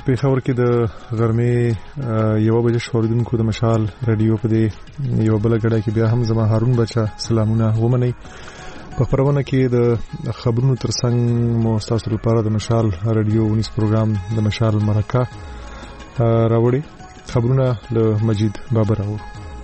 پېښور کې د غرمې 1 بجې شوریدونکو د مشال رادیو په دې یو بل غړای کې بیا هم زما هارون بچا سلامونه ومني. په خبرونه کې د خبرونو ترڅنګ مو تاسو لپاره د مشال رادیو ونیس پروګرام د مشال مرکه راوړي. خبرونه له مجید بابر راوړو.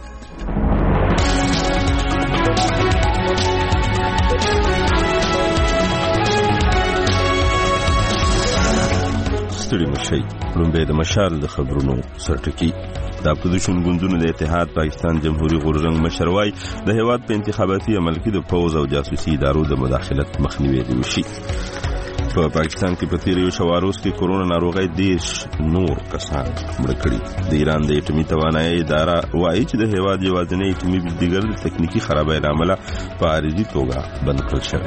ستړي مشي لومبه د مشال د خبرونو سرټکی د اپوزیشن ګوندونو د اتحاد پاکستان جمهوریت غورځنګ مشروي د هیواد په انتخاباتي عمل کې د فوز او جاسوسي ادارو د مداخلت مخنیوي دی وشي. په پاکستان کې په تیر یو شواروز کې کورونا ناروغي 10 نور کسان مړ کړي. د ایران د اټومي توانایي اداره وايي چې د هیواد یوازینی اټومي بجلیګر د تکنیکی خرابۍ لامل په عارضي توګه بند کړل شوی.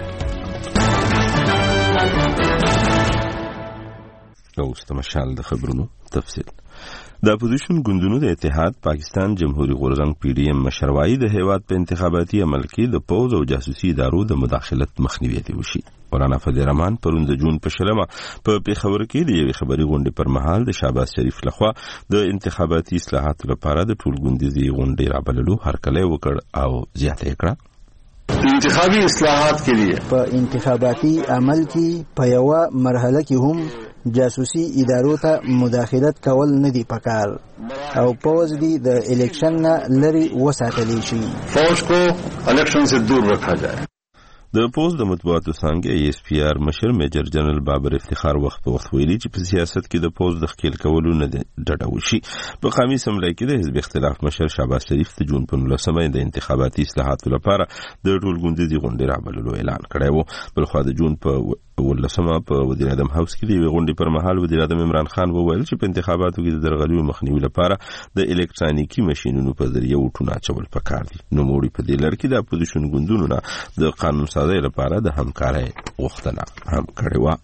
اوس د مشال د خبرونو تفصیل. د اپوزیشن ګوندونو د اتحاد پاکستان جمهوریت غورځنګ PDM مشروي د هیواد په انتخاباتي عمل کې د فوز او جاسوسي ادارو د مداخلت مخنیوي دی وشي. مولانا فضل الرحمن پرون د جون په شلمه په پیښور کې د یوې خبري غونډې پر مهال د شهباز شریف لخوا د انتخاباتي اصلاحاتو لپاره د ټولګوندیزي غونډې رابللو هرکلی وکړ او زیاته کړه. انتخابي اصلاحات کے لیے په انتخاباتي عمل کې په یو مرحله کې هم جاسوسي ادارو ته مداخلت کول نه دی پکار او پوز دی د الیکشن نه لري وساتلی شي. فوج کو الیکشن سے دور رکھا جائے. د پوز د مطبوعاتو څنګه ESPR مشر میجر جنرال بابر افتخار وخت په وخت ویلي چې په سیاست کې د پوز د خکېل کولو نه ډډه وشي. په قومي اسمبلی کې د حزب اختلاف مشر شهباز شریف د جون په 19 د انتخاباتي اصلاحاتو لپاره د ټولګوندیزي غونډې رابللو اعلان کړی و. بلخوا د جون په 19 په وزیر اعظم هاوس کې د غونډې پر مهال وزیر اعظم عمران خان وویل چې په انتخاباتو کې د درغلیو مخنیوي لپاره د الکترونیکي ماشينونو په ذریعہ وټونه اچول پکار دي. نو موړي په دې لړ کې د اپوزیشن ګوندونو نه د قانون سازي لپاره د همکارۍ غوښتنه هم کړې و.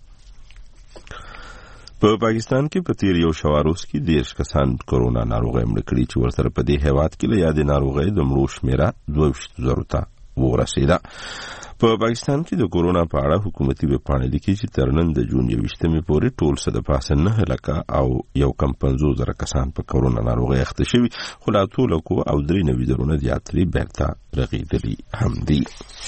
په پاکستان کې په تیر یو شواروز کې 10 کسان کورونا ناروغي مړ کړي چې ورسره په دې هیواد کې له یادې ناروغي د مړو شمیره 22,000 ته ورسېده. په پاکستان کې د کورونا په اړه حکومتي ویبپاڼه لیکي چې تر نن د جون 21 پورې ټول څه د پاسه 9 او 1.50 کسان په کورونا ناروغي اخته شوي، خو لا ټول کو او 93 زیاتري بیرته رغېدلي هم دي.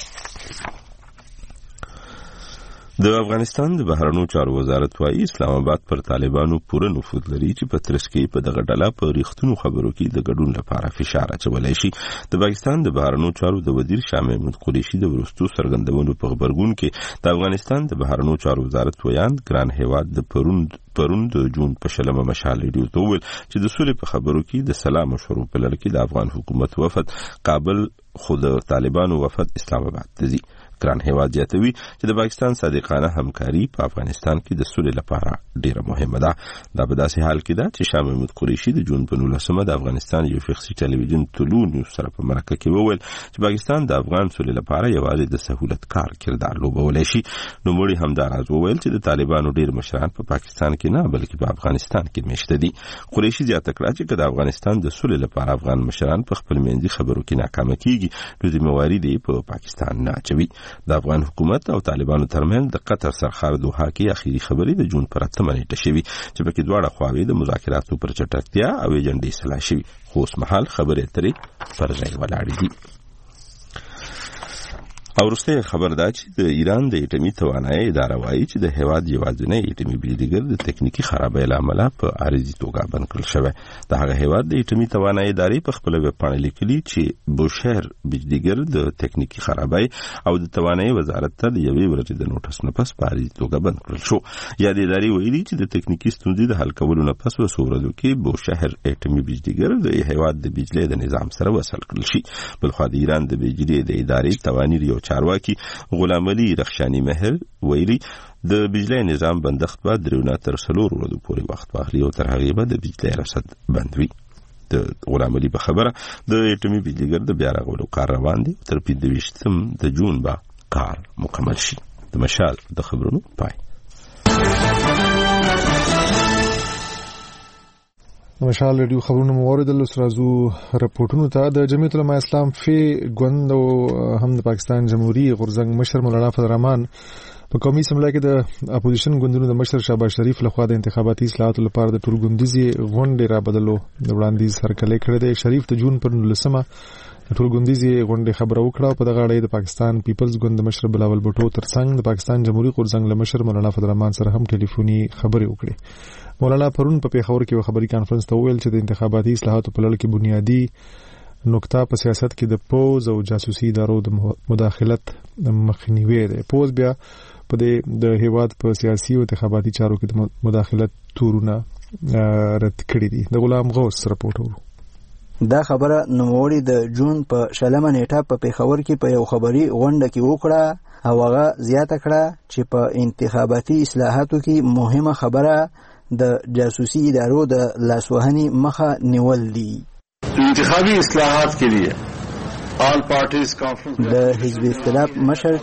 د افغانستان د بهرنیو چارو وزارت وايي اسلام آباد پر طالبانو پوره نفوذ لري چې په ترڅ کې په دغه ډله په ریښتونو خبرو کې د ګډون لپاره فشار اچولای شي. د پاکستان د بهرنیو چارو د وزیر شاه محمود قریشي د ورستو څرګندونو په خبرګون کې د افغانستان د بهرنیو چارو وزارت ویاند ګران هیواد د پرون د جون په شلمه مشال ریډیو ته ویل چې د سولې په خبرو کې د سلام مشورو په لړ کې د افغان حکومت وفد کابل خو د طالبانو وفد اسلام آباد ته ځي. ګران هیواد زیاتوي چې د پاکستان صادقانه همکاري په افغانستان کې د سولې لپاره ډیره مهمه ده. دا په داسې حال کې ده چې شاه محمود قریشي د جون په 19 د افغانستان یو شخصي ټلویزیون طلوع نیوز سره په مرکه کې وویل چې پاکستان د افغان سولې لپاره یوازې د سہولت کار کردار لوبولی شي. نو مړي همدا راز وویل چې د طالبانو ډیر مشران په پاکستان کې نه بلکې په افغانستان کې مشته دي. قریشي زیاته کړه چې د افغانستان د سولې لپاره افغان مشران په خپل منځي خبرو کې ناکام کیږي نو د موارد په پاکستان نه اچوي. د افغان حکومت او طالبانو ترمنځ د قطر سرخار دوحه کې اخیری خبرې د جون پر 8 نیټه شوې چې پکې دواړه خواوې د مذاکراتو پر چټکتیا او ایجنډې اصلاح شوې، خو اوس مهال خبرې اترې پر ځای ولاړې دي. او وروسته خبر دا چې د ایران د اټومي توانایي اداره وايي چې د هیواد یوازینی اټومي بجلیګر د تکنیکی خرابۍ لامل په عارضي توګه بند کړل شوی. د هغه هیواد د اټومي توانایي ادارې په خپل ویبپاڼه لیکلي چې بوشهر بجلیګر د تکنیکی خرابۍ او د توانایي وزارت ته د یوې ورځې د نوټس نه پس په عارضي توګه بند کړل شو. یا د ادارې ویلي چې د تکنیکی ستونزې د حل کولو نه پس وسو ورځو کې بوشهر اټومي بجلیګر د هیواد د بجلی د نظام سره وصل کړل شي. بلخو د ایران د بجلی د ادارې توانیر یو چارواکي غلام علي رخشانی مهر ویلي د بجلی نظام بندښت به درونه تر 4 ورځې پورې وخت واخلي او تر هغې به د بجلی رصد بند وي. د غلام علي په خبره د اټومي بجلیګر د بیا رغولو کار روان دی. تر 25 د جون به کار مکمل شي. د مشال د خبرونو پای. مشال ریډیو خبرونه موریدل سرازو رپورټونو ته د جمعیت العلماء اسلام فی ګوند او هم د پاکستان جمهوریت غورځنګ مشر مولانا فضل الرحمن په قومي اسمبلی کې د اپوزیشن ګوندونو د مشر شهباز شریف لخوا د انتخاباتي اصلاحاتو لپاره د ټولګوندیزي غونډې رابدلو د وړاندیز هرکلی کړی دی. شریف د جون پر 19 د ټولګوندیزي غونډې خبره وکړه. په دغه اړه د پاکستان پیپلز ګوند د مشر بلاول بټو ترڅنګ د پاکستان جمهوریت غورځنګ له مشر مولانا فضل الرحمن سره هم ټلیفوني خبرې وکړې. مولانا پرون په پیښور کې یو خبري کانفرنس ته وویل چې د انتخاباتي اصلاحاتو په لړ کې بنیادی نقطه په سیاست کې د پوز او جاسوسي ادارو د مداخلت مخنیوي دی. پوز بیا په د هیواد په سیاسي او انتخاباتي چارو کې د مداخلت تورونه رد کړی دي. د غلام غوث رپورټ ورو دا خبره نوموړي د جون په 20 نیټه په پیښور کې په یو خبري غونډه کې وکړه او هغه زیاته کړه چې په انتخاباتي اصلاحاتو کې مهمه خبره د جاسوسي ادارو د لاسوهنې مخه نیول دي. انتخابي اصلاحات کے لیے آل پارټیز کانفرنس د حزب اختلاف مشر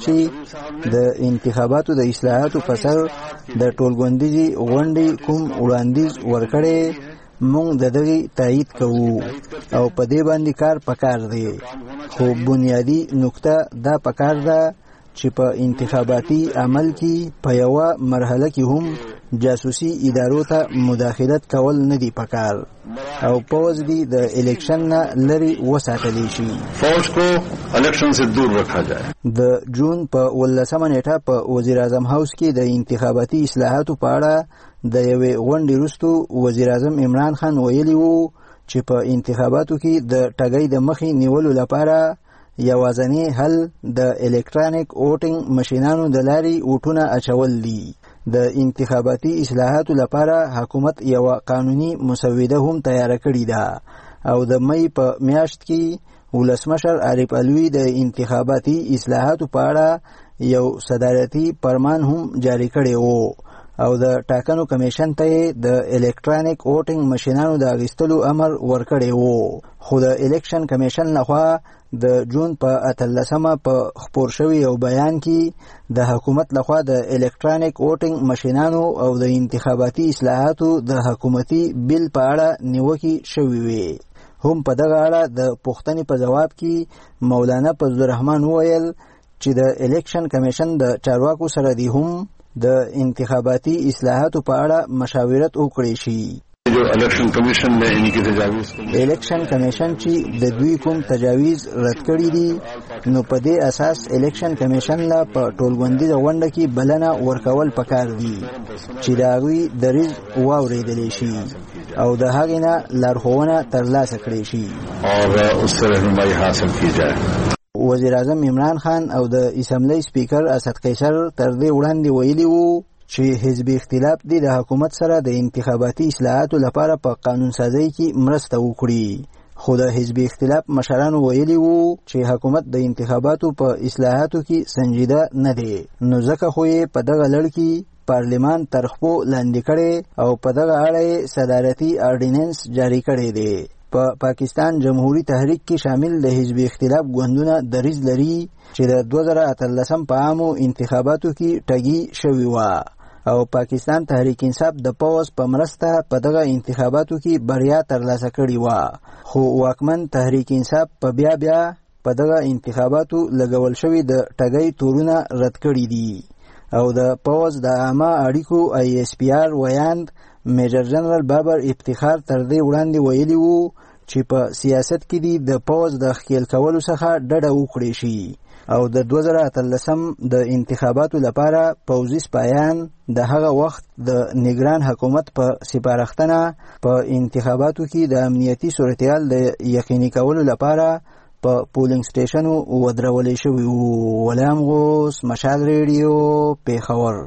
چې د انتخاباتو د اصلاحاتو په سر د ټولګوندیزي غونډې کوم وړاندیز ورکړي مونږ د دغه تایید کوو او په دې باندې کار پکار دی. خو بنیادی نقطه دا پکار ده چې په انتخاباتي عمل کې په یو مرحله کې هم جاسوسي ادارو ته مداخلت کول نه دی پکار او پوز دی د الیکشن نه لري وساتلی شي. فوج کو الیکشن سے دور رکھا جائے. د جون په 19 نیټه په وزیر اعظم هاوس کې د انتخاباتي اصلاحاتو په اړه د یوې غونډې وروسته وزیر اعظم عمران خان ویلي وو چې په انتخاباتو کې د ټګۍ د مخې نیولو لپاره یوازینی حل د الکترونیک ووټینګ ماشینانو د لارې ووټونه اچول دي. د انتخاباتي اصلاحاتو لپاره حکومت یو قانوني مسوده هم تیار کړې ده او د مې په میاشت کې ولسمشر عارف علوي د انتخاباتي اصلاحاتو په اړه یو صدارتي فرمان هم جاری کړی وو او د ټاکنو کمیشن ته د الکترونیک ووټینګ ماشینانو د اغستلو امر ورکړی وو. خو د الیکشن کمیشن لخوا د جون په 18 په خپور شوی یو بیان کې د حکومت لخوا د الکترونیک ووټینګ ماشینانو او د انتخاباتي اصلاحاتو د حکومتي بیل په اړه نیوکې شوې وي. هم په دغه اړه د پوښتنې په جواب کې مولانا فضل الرحمن وویل چې د الیکشن کمیشن د چارواکو سره دی هم د انتخاباتي اصلاحاتو په اړه مشاورت وکړي شي. جو الیکشن کمیشن نے ان کی تجاویز الیکشن کمیشن چې د دوی کوم تجاویز رد کړي دي نو په دې اساس الیکشن کمیشن لا په ټولګوندیزه غونډه کې بلنه ورکول پکار دي چې دا غوي دریز واورېدل شي او د هغې نه لارښوونه ترلاسه کړي شي اور اس سے رہنمائی حاصل کی جائے. وزیر اعظم عمران خان او د اسمبلی سپیکر اسد قیصر تر دې وړاندې ویلي وو چې حزب اختلاف د حکومت سره د انتخاباتي اصلاحاتو لپاره په قانون سازی کې مرسته وکړي. خو د حزب اختلاف مشرانو ویلي وو چې حکومت د انتخاباتو په اصلاحاتو کې سنجیده نه دی نو ځکه خو یې په دغه لړ کې پارلیمان تر خپو لاندې کړي او په دغه اړه صدارتي آرډیننس جاری کړی دی. په پاکستان جمهوریت تحریک کې شامل د حزب اختلاف ګوندونه دریځ لري چې د 2018 په عامو انتخاباتو کې ټګي شوی و او پاکستان تحریک انصاف د پوز په مرسته په دغه انتخاباتو کې بریا ترلاسه کړې و. خو واکمن تحریک انصاف په بیا په دغه انتخاباتو لګول شوی د ټګي تورونه رد کړي دي او د پوز د عامه اړیکو ISPR ویاند میجر جنرال بابر افتخار تر دې وړاندې ویلي وو چې په سیاست کې د پوز د خیل کولو څخه ډډه وکړي شي او د 2018 د انتخاباتو لپاره پوځي سپایان د هغه وخت د نگران حکومت په سپارښتنه په انتخاباتو کې د امنیتي صورتحال د یقیني کولو لپاره په پولینګ سټیشنو ودرولې شوي وو. غلام غوث، مشال ریډیو، پیښور.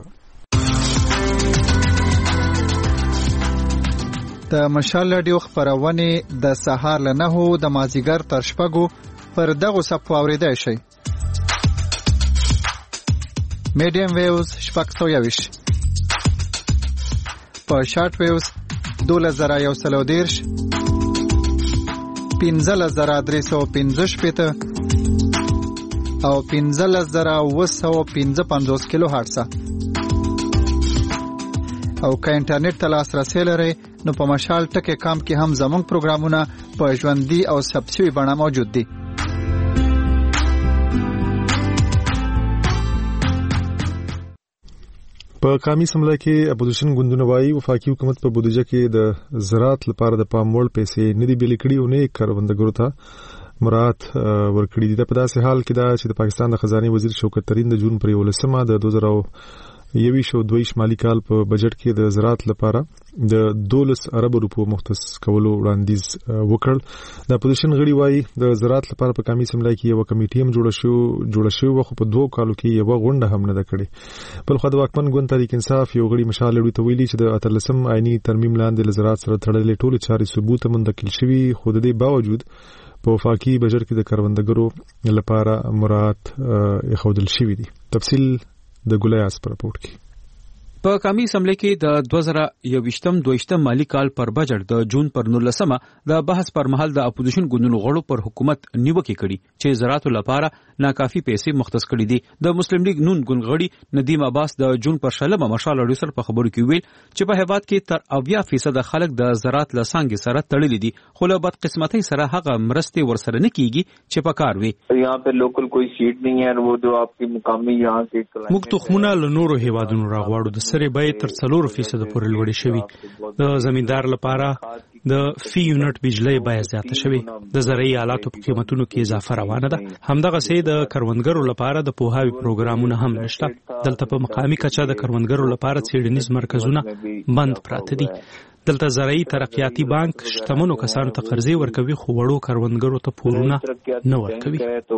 د مشال رادیو خبرونه د سهار له 9 د مازیګر تر شپږو پر دغه صفحه اوریدای شئ. میډیم ویوز 620 په شارټ ویوز 2113 15315 او 15955 کیلو هرتز. او که انټرنیټ ته لاسرسی لرئ نو په مشال ټکی کام کې هم زموږ پروګرامونه په ژوندۍ او ثبت شوي بڼه موجود دي. په قومي سمله کې اپوزیشن ګوندونه وايي وفاقي حکومت په بودیجه کې د زراعت لپاره د پام وړ پیسې نه دي بیل کړي او نه کروندګرو ته مراد ورکړي دي. په داسې حال کې دا چې د پاکستان د خزانه وزیر شوکت ترين د جون پر 11 د 2022 مالی کال په بجټ کې د زراعت لپاره د 12 ارب روپو مختص کولو وړاندیز وکړ. د اپوزیشن غړي وايي د زراعت لپاره په قومي سمله کې یو کمیټه هم جوړه شوې خو په 2 کالو کې یو غونډه هم نه ده کړې. بل خو د واکمن ګوند تحریک انصاف یو غړي مشال لوي ته ویلي چې د 13 آئینی ترمیم لاندې له زراعت سره تړلې ټول چارې ثبوت منتقل شوي، خو د دې باوجود په وفاقي بجټ کې د کروندګرو لپاره مراد خودل شوی دي. تفصیل د ګولیاس پر راپورټ کې. په قومي اسمبلی کې د 2021-22 مالی کال پر بجټ د جون پر 19 د بحث پر مهال د اپوزیشن ګوندونو غړو پر حکومت نیوکه کړي چې زراعت لپاره ناکافي پیسې مختص کړي دي. د مسلم لیگ نون ګوند غړي ندیم عباس د جون پر 16 مشال اډیو سره په خبرو کې ویل چې په هیواد کې تر 80% خلک د زراعت لسانګ سره تړلي دي، خو له بد قسمتۍ سره هغه مرستې ورسره نه کیږي چې په کار وي. یہاں پہ لوکل کوئی سیٹ نہیں ہے، وہ جو آپ کی مقامی یہاں کے موږ تخمونه له نورو هیوادونو راغواړو د سره به تر 4% پورې لوړې شوي. د زمیندار لپاره د فی یونټ بجلی بیه زیاته شوي، د زرعي آلاتو په قیمتونو کې اضافه روانه ده. همدغه سي د کروندګرو لپاره د پوهاوي پروګرامونه هم نشته. دلته په مقامي کچه د کروندګرو لپاره څېړنیز مرکزونه بند پراته دي. دلته زرعي ترقیاتي بانک شتمنو کسانو ته قرضې ورکوي خو وړو کروندګرو ته پورونه نه ورکوي. تو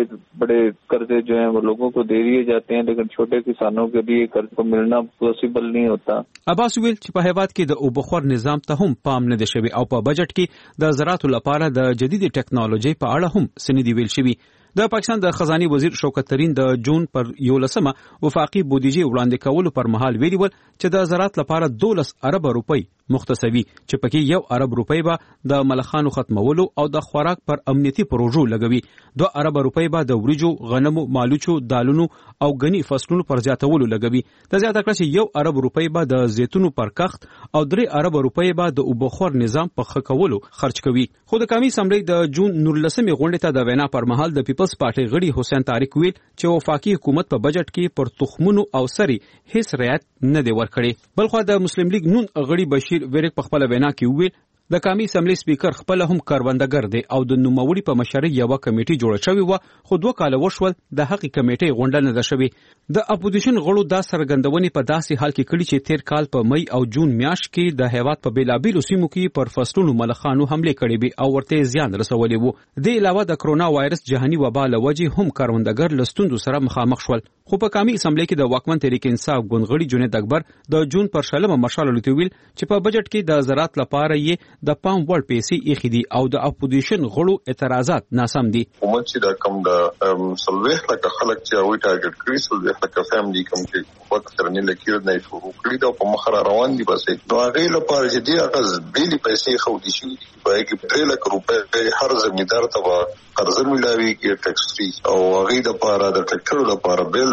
بڑے قرضے جو ہیں وہ لوگوں کو دے دیے جاتے ہیں، لیکن چھوٹے کسانوں کے لیے قرض کو ملنا پاسبل نہیں ہوتا. عباس ویل چې په هیواد کې د اوبخور نظام ته هم پام نه دی شوی او په بجټ کې د زراعت لپاره د جدید ټیکنالوژي په اړه هم سندې ویل شوی. د پاکستان د خزانه وزیر شوکت ترين د جون پر 11 وفاقي بودیجه وړاندې کولو پر مهال ویلي ول چې د زراعت لپاره 12 ارب روپۍ مختصوي چې پکې 1 ارب روپۍ به د ملخانو ختمولو او د خوراک پر امنیتي پروژو لګوي، 2 ارب روپۍ به د وریجو، غنمو، مالوچو، دالونو او غني فصلونو پر زیاتولو لګوي. د زیاته کړه چې 1 ارب روپۍ به د زیتونو پر کښت او 3 ارب روپۍ به د اوبخور نظام په ښه کولو خرج کوي. خو د قومي اسمبلی د جون 19 غونډې ته د وینا پر مهال د پیپلز پارټي غړي حسین طارق ویل چې وفاقي حکومت په بجټ کې پر تخمونو او سری هیڅ رعایت نه دی ورکړي. بلخو د مسلم لیگ نون غړي بشیر ویرک په خپل وینا کې ویل د قومي اسمبلی سپیکر خپل هم کروندګر دی او د نوموړي په مشرۍ یو کمیټه جوړه شوې و، خو 2 کال وشول د حقي کمیټې غونډه نه ده شوې. د اپوزیشن غړو دا سرګندونې په داسې حال کې کړي چې 13 کال په مئی او جون میاشت کې د هیواد په بیلابیلو سیمو کې پر فصلونو ملخانو حمله کړې وي او ورته زیان رسولې وو. د علاوه د کرونا وایرس جهاني وبا له وجې هم کروندګر لستوندو سره مخامخ شول. خو په قومي اسمبلی کې د واکمن تحریک انصاف ګوند غړي جنید اکبر د جون پر 16 مشال لوتویل چې په بجټ کې د زراعت لپاره یې د پام وړ پیسې ایښې دي او د اپوزیشن غړو اعتراضات ناسم دي. حکومت چې دا کم د سلويخ لکه خلک چې هغوی ټارګټ کړي، سلويخ لکه فیملی کم چې وخت سره نه لکیر نه شروع کړي دا په مخ را روان دي. بس نو هغې لپاره چې دې هغه بیلې پیسې ښودې شوي دي، په هغې کې 3 لک روپۍ هر زمیندار ته به قرضه میلاویږي ټیکس فری، او هغې دپاره د ټریکټرو دپاره بیل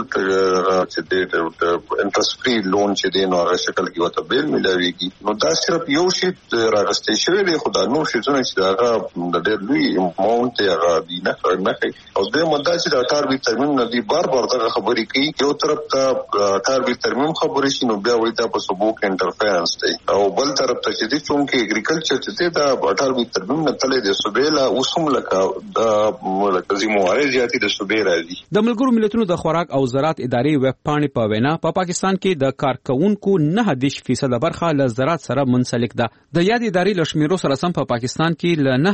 چې دی انټرست فری لون چې دی نو هغه شکل کې ورته بیل میلاویږي. نو دا صرف یو شی راغستی شوی دی، خو دا نور شیزونه چې د هغه د ډېر لوی اماونټ دی هغه دی نه کوي. او دویمه دا چې د اټار بي ترمیم نه دی بار بار دغه خبرې کوي. یو طرف ته اټار بي ترمیم خبرې شي نو بیا وایي دا په صوبو کې انټرفیرنس دی، او بل طرف ته چې دی چونکې اګریکلچر چې دی دا اټار بي ترمیم نه تللی دی صوبې لا اوس هم لکه ذمہواري زیاتې د صوبې راځي. د ملګرو ملتونو د خوراک او زراعت ادارې ویب پاڼې په وینا په پاکستان کې د کارکونکو 9% برخه له زراعت سره منسلک ده. د یاد ادارې له شمیرو سره سم په پاکستان کې له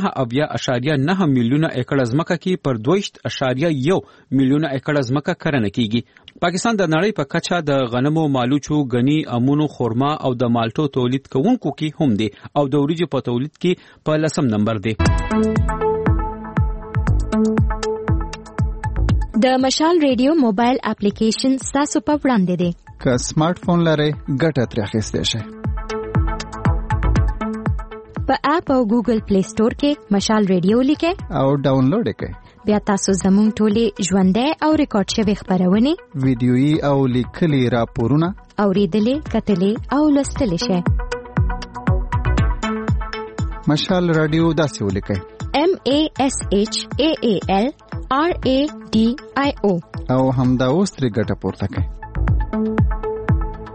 9.9 میلیونه ایکړ ځمکه کې پر 2.1 میلیونه ایکړ ځمکه کرنه کیږي. پاکستان د نړۍ په کچه د غنمو، مالوچو، غني، امونو، خورما او د مالټو تولید کوونکو کې هم دي او د وریجو په تولید کې په 10 نمبر دي. د مشال ریډیو موبایل اپلیکیشن تاسو په وړاندې دی. که سمارټ فون لرئ ګټه ترې اخیستی شئ. په اپ او ګوګل پلی سٹور کې مشال ریډیو لیکئ او ډاونلوډ کړئ. بیا تاسو زموږ ټولې ژوندۍ او ریکارډ شوي خبرونه، ویډیويي او لیکلي راپورونه اوریدلې، کتلې او لوستلې شئ. مشال رادیو داسې ولیکئ: MASHAAL RADIO او همدا اوس ترې ګټه پورته کړئ.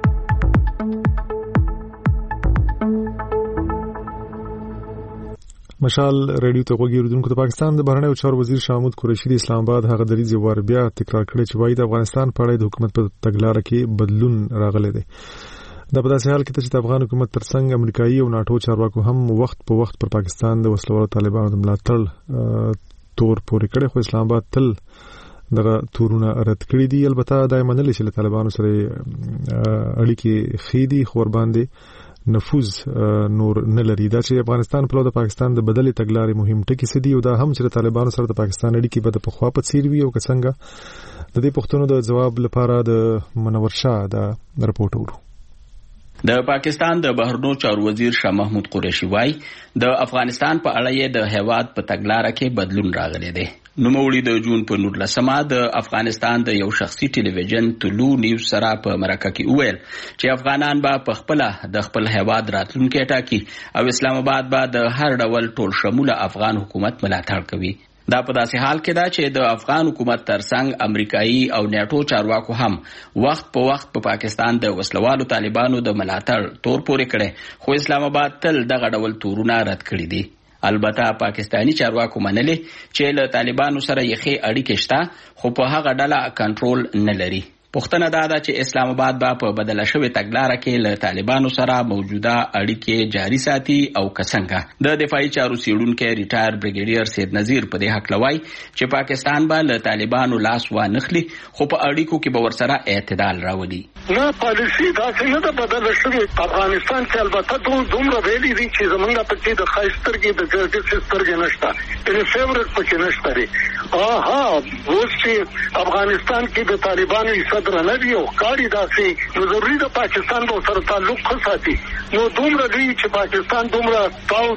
مشال رادیو ته وګورئ د پاکستان د بهرنیو چارو وزیر شاه محمود قریشي د اسلام آباد هغه دریځ ور بیا تکرار کړی چې وايي د افغانستان په اړه د حکومت په تګلارې کې بدلون راغلی دی. دا په داسې حال کې چې د افغان حکومت ترڅنګ امریکایي او ناتو چارواکو هم وخت په وخت پر پاکستان د وسلوالو طالبانو د ملاتړ تور پورې کړی، خو اسلام آباد تل دغه تورونه رد کړی دي. البته دا منل چې له طالبانو سره اړیکې خېدي خو ور باندې نفوذ نور نه لري. دا چې افغانستان په لور د پاکستان د بدلې تګلارې مهم ټکي سدي او دا هم چې طالبانو سره د پاکستان اړیکې په د پخوا په څیر وي او څنګه د دې پښتنو د جواب لپاره د منور شاه دا رپورټ ورو. د پاکستان د بهرنیو چارو وزیر شاه محمود قریشي وايي د افغانستان په اړه یې د هیواد په تګلارې کې بدلون راغلی دی. نوموړي د جون په 19 د افغانستان د یو شخصي ټلویزیون طلوع نیوز سره په مرکه کې وویل چې افغانان به په خپل د خپل هیواد راتلونکي ټاکي او اسلام آباد به د هر ډول ټول شموله افغان حکومت ملاتړ کوي. دا په داسې حال کې ده چې د افغان حکومت ترڅنګ امریکایي او نیټو چارواکو هم وخت په وخت په پاکستان د وسلوالو طالبانو د ملاتړ تور پورې کړي، خو اسلام آباد تل دغه ډول تورونه رد کړي دي. البته پاکستانی چارواکو منلې چې له طالبانو سره یې ښې اړیکې شته، خو په هغه ډله کنټرول نه لري. پوښتنه دا ده چې اسلام آباد به په بدله شوې تګلارې کې له طالبانو سره موجوده اړیکې جاري ساتي او څنګه. د دفاعي چارو څېړونکی ریټایر بریګیډیر سید نذیر په دې هکله وایي چې پاکستان به له طالبانو لاس وانخلي، خو په اړیکو کې به ورسره اعتدال راولي. نه پالیسي داسې نه ده بدله شوې. افغانستان کې البته دومره ویلي دي چې زمونږ پکې د ښایست سترګې د ګردې سترګې نشته، یعنې فیورټ پکې نشته دی. اوس چې افغانستان کې د طالبانو حصه درنوي او ښکاري داسې، نو ضروري د پاکستان به سره تعلق ښه ساتي. نو دومره دوی چې پاکستان دومره تاو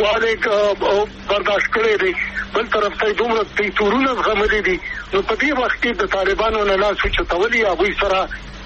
ترشوالی برداشت کړی دی، بل طرف ته دومره تورونه زغملي دي، نو په دې وخت کې د طالبانو نه لاس اوچتولي هغوی سره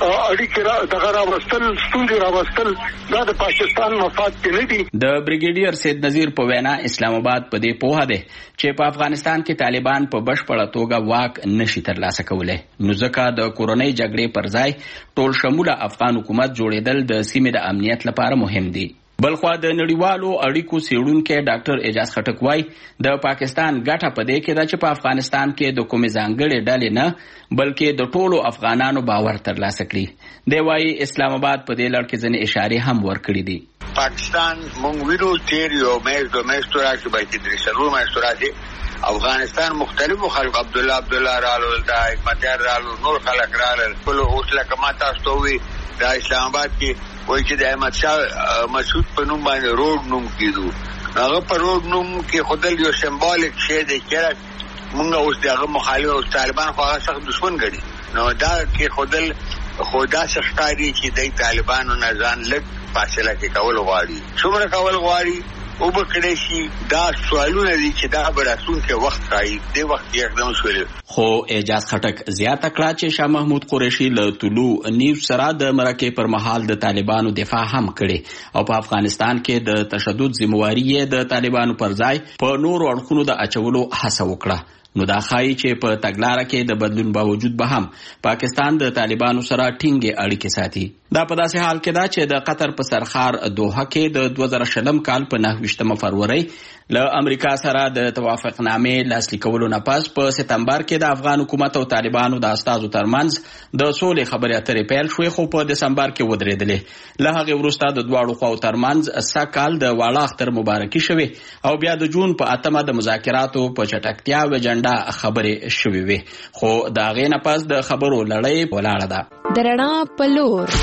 اړیکې دغه راوستل، ستونزې راوستل، دا د پاکستان مفاد کې نه دي. د بریګیډیر سید نذیر په وینا اسلام آباد په دې پوهه دی چې په افغانستان کې طالبان په بشپړه توګه واک نشي ترلاسه کولی، نو ځکه د کورنۍ جګړې پر ځای ټول شموله افغان حکومت جوړېدل د سیمې د امنیت لپاره مهم دي. بلخوا د نړیوالو اړیکو څېړونکی ډاکټر اعجاز خټک وايي د پاکستان ګټه په دې کې ده چې په افغانستان کې د کومې ځانګړې ډلې نه بلکې د ټولو افغانانو باور ترلاسه کړي. دی وايي اسلام آباد په دې لړ کې ځینې اشارې هم ورکړي دي. پاکستان مونږ وینو تیر یو میاشت راځي بلکې درې څلور میاشت راځي افغانستان مختلفو خلک عبدالله رالو، دا حکمتیار رالو، نور خلک رالل، بل اوس لکه ما تاسو ته ووایي دا اسلام آباد کې وایي چې د احمد شاه مسعود په نوم باندې روډ نوم کېدو، هغه په روډ نوم کې خودل یو سمبولیک شی دی چې مونږ اوس دغه مخالف او طالبان خو هغه سخت دشمن ګڼي، نو دا کې خودل خو داسې ښکاري چې د طالبانو نه ځان لږ فاصله کې کول غواړي. څومره کول غواړي او به کړی شي، دا سوالونه دي چې دا به راتلونکی وخت ښایي، دې وخت کې اقدام شولی. خو اعجاز خټک زیاته کړه چې شاه محمود قریشي له طلوع نیوز سره د مرکې پر مهال د طالبانو دفاع هم کړي او په افغانستان کې د تشدد ذمہواري یې د طالبانو پر ځای په نورو اړخونو د اچولو هڅه وکړه. نو دا ښایي چې په تګلاره کې د بدلون باوجود به هم پاکستان د طالبانو سره ټینګې اړیکې ساتي. دا په داسې حال کې ده چې د قطر په سرخار دوحه کې د 2020 کال په 29 فروری له امریکا سره د توافقنامې لاسلیک کولو نه پس په سپتمبر کې د افغان حکومت او طالبانو د استازو ترمنځ د سولې خبرې اترې پیل شوې، خو په دسمبر کې ودرېدلې. له هغې وروسته د دواړو خواو ترمنځ سږکال د واړه اختر مبارکي شوې او بیا د جون په 8 د مذاکراتو په چټکتیا او اجنډا خبرې شوې وې، خو د هغې نه پس د خبرو لړۍ ولاړه ده. د رڼا په لور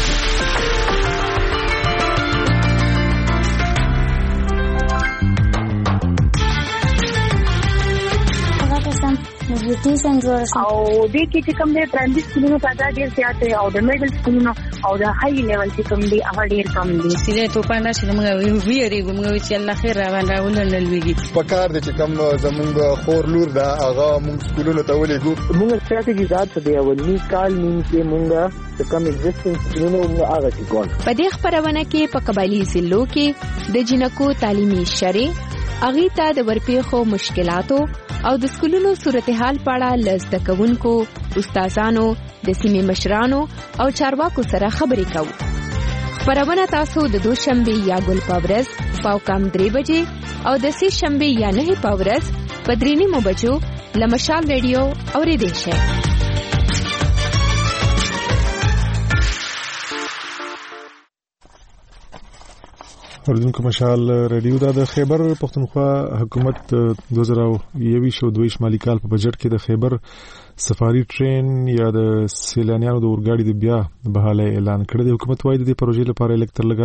نوټریشن جوړ شو او دې کې چې کوم دې پرایمري سکولونو تعداد ډېر زیات دی او د میډل سکولونو او د هاي لیول چې کوم دي هغه ډېر کم دي. سیده تو پاندې چې موږ ویریږو موږ چې الله خیر راوړي ولولږي په کار دي چې کوم زمونږ خور لور دا هغه موږ سکولونو ته ولېږو. موږ ستراتیژي ذات دی اولنی کال کې موږ د کوم ایگزیسټنس سکولونو موږ هغه چې ګول په دې خبرونه کې په قبایلی ضلعو کې د جنکو تعلیمي شری اغي ته د ورپېخو مشکلاتو او د سکولونو صورتحال په اړه لزده کوونکو، استادانو، د سیمې مشرانو او چارواکو سره خبرې کوو. خبرونه تاسو د دوشنبه یا ګل پابرز 8:15 بجې او د سې شنبه یا 9 په ورځ په 3:30 بجو لمشال ریډیو اورېدئ شئ. اوریدونکو مشال ریډیو د خیبر پختونخوا حکومت 2022 مالی کال په بجټ کې د خیبر سفاری ټرین یا د سیلانیانو د اورګاډي د بیا بحاله اعلان کړی دی. حکومت وايي د دې پروژې لپاره الکتر لګا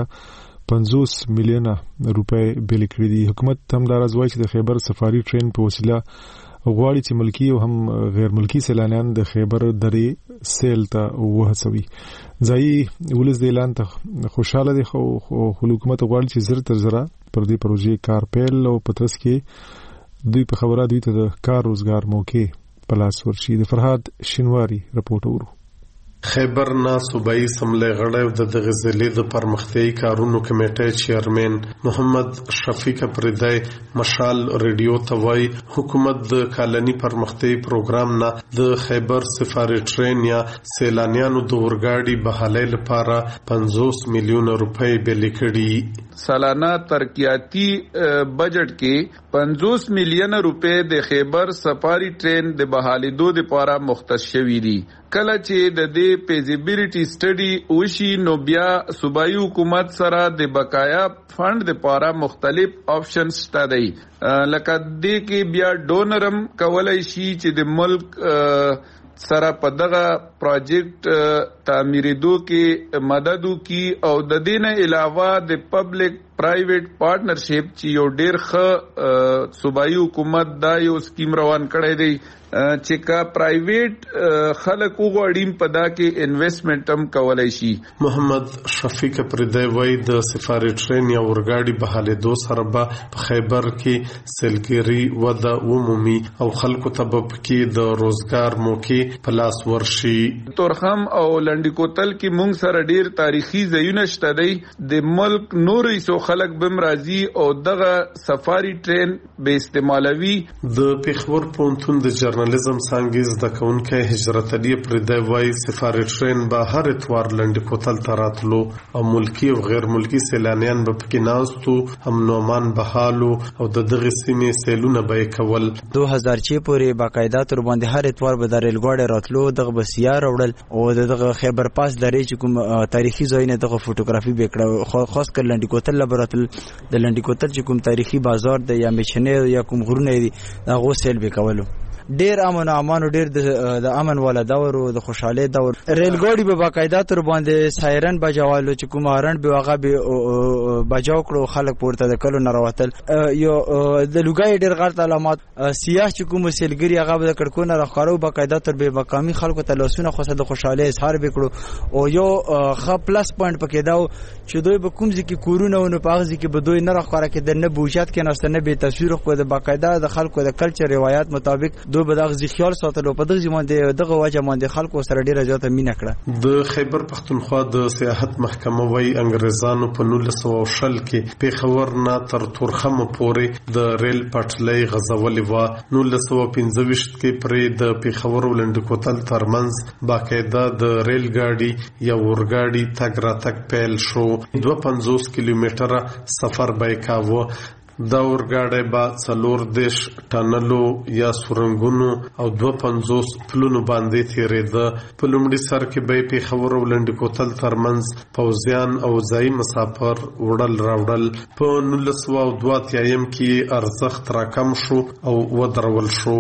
50 میلیونه روپۍ بیل کړی دي. حکومت هم دا راځوي چې د خیبر سفاری ټرین په وسیله غواړي چې ملکی او هم غیر ملکی سیلانیان د خیبر درې سیل ته وهڅوي. ځای ولز د اعلان ته خوشاله دي خو حکومت غواړي چې زر تر زره پر دې پروژې کار پیل او پترس کې دوی په خبره دوی ته د کار روزګار موقع پلاس ورشي. د فرهاد شینواری رپورټ ورو. خیبر نا صوبایي سملې غړی او د غزلې د پرمختیايي کارونو کمیټې چیرمن محمد شفیق پردای مشال ریډیو ته وایي حکومت د کالني پرمختیايي پروګرام نه د خیبر سفاری ټرین یا سیلانیانو د اورګاډي بحالې لپاره 50 میلیون روپۍ بیل کړي. سالانه ترقیاتی بجٹ کې 50 میلیون روپے د خیبر سفاری ټرین د بحالېدو لپاره مختص شوی دي. کله چې د دې فیزیبিলিټی سټډي وشي نو بیا صوبایي حکومت سره د بقایا فند لپاره مختلف آپشنز شته دي. لکه دې کې بیا ډونرم کولای شي چې د ملک سره په دغه پروجیکټ تعمیرېدو کې مدد وکړي او د دې نه علاوه د پبلک پرایویټ پارټنرشپ چې یو ډېر ښه صوبایي حکومت دا یو سکیم روان کړی دی چې کا پرایویټ خلک وغواړي په دا کې انویسټمنټ هم کولای شي. محمد شفیق پردای وای د سفاری ټرین یا اورګاډي بحالېدو سره به په خیبر کې سلګری وده عمومي او خلکو ته به کې د روزګار موقع پلاس ورشي. تورخم او لنډی کوتل کې مونږ سره ډیر تاریخي ځایونه شته دي. د ملک نورې سو خلک بم راځي او دغه سفاری ټرین به استعمالوي. د پیښور پونتون د جرنالیزم څنګه د کونکي هجرت علی پردای وای سفاری ټرین به هر اتوار لنډی کوتل ته راتلو او ملکی او غیر ملکی سیلانیان به پکې ناستو هم نومان بحالو او د دغه سیمې سیلونه به کول. 2000 چې پورې باقاعده تر باندې هر اتوار به د ریل ګاډي راتلو دغه بسیار وړل او دغه خیبر پاس درې چې کوم تاریخي ځایونه دغه فوټوګرافي وکړه خاص کر لنډی کوتل لبراتل د لنډی کوتل چې کوم تاریخي بازار د یا میشنه یا کوم غرونه دي هغه سیل وکولو. ډیر امن او ډیر د امن والا دور او د خوشاله دور. ریل ګاډي به باقاعده تر باندې سایرن بجاوالو چې کوم هارن به هغه به بجاو کړو خلک پورته د کلو نراوتل یو د لوګای ډیر غلط علامات سیاح چې کوم سیلګری هغه د کډکو نه راخارو باقاعده تر به مقامی خلکو ته لاسونه خو د خوشاله اظهار وکړو او یو خ پلس پوینټ پکې دا چې دوی به کوم ځکه کورونه او په هغه ځکه به دوی نه راخاره کې د نه بوجات کې نه به تصویر خو د باقاعده د خلکو د کلچر روایت مطابق دوی به دغه خیال ساتلو په دغه باندې دغه وجه باندې خلکو سره ډیره زیاته مینه کړه. د خیبر پختونخوا د سیاحت محکمه وای انګريزانو په 1900 کې پیښور نه تر تورخم پورې د ریل پټلۍ غزولې و. 1925 کې پرې د پیښور ولند کوتل ترمنځ باقاعده د ریل ګاډي یا ورګاډي تګ راتګ پیل شو. 250 کیلومتره سفر به کاوه. دا اورګاډي با 40 ټنلو یا سورنګونو او 250 پلونو باندې تیرېده. په لومړي سر کې به پیښور ولند کوتل ترمنځ پوزیان او ځای مسافر وړل راوړل. په 1902 کې ارزښت راکم شو او ودرول شو.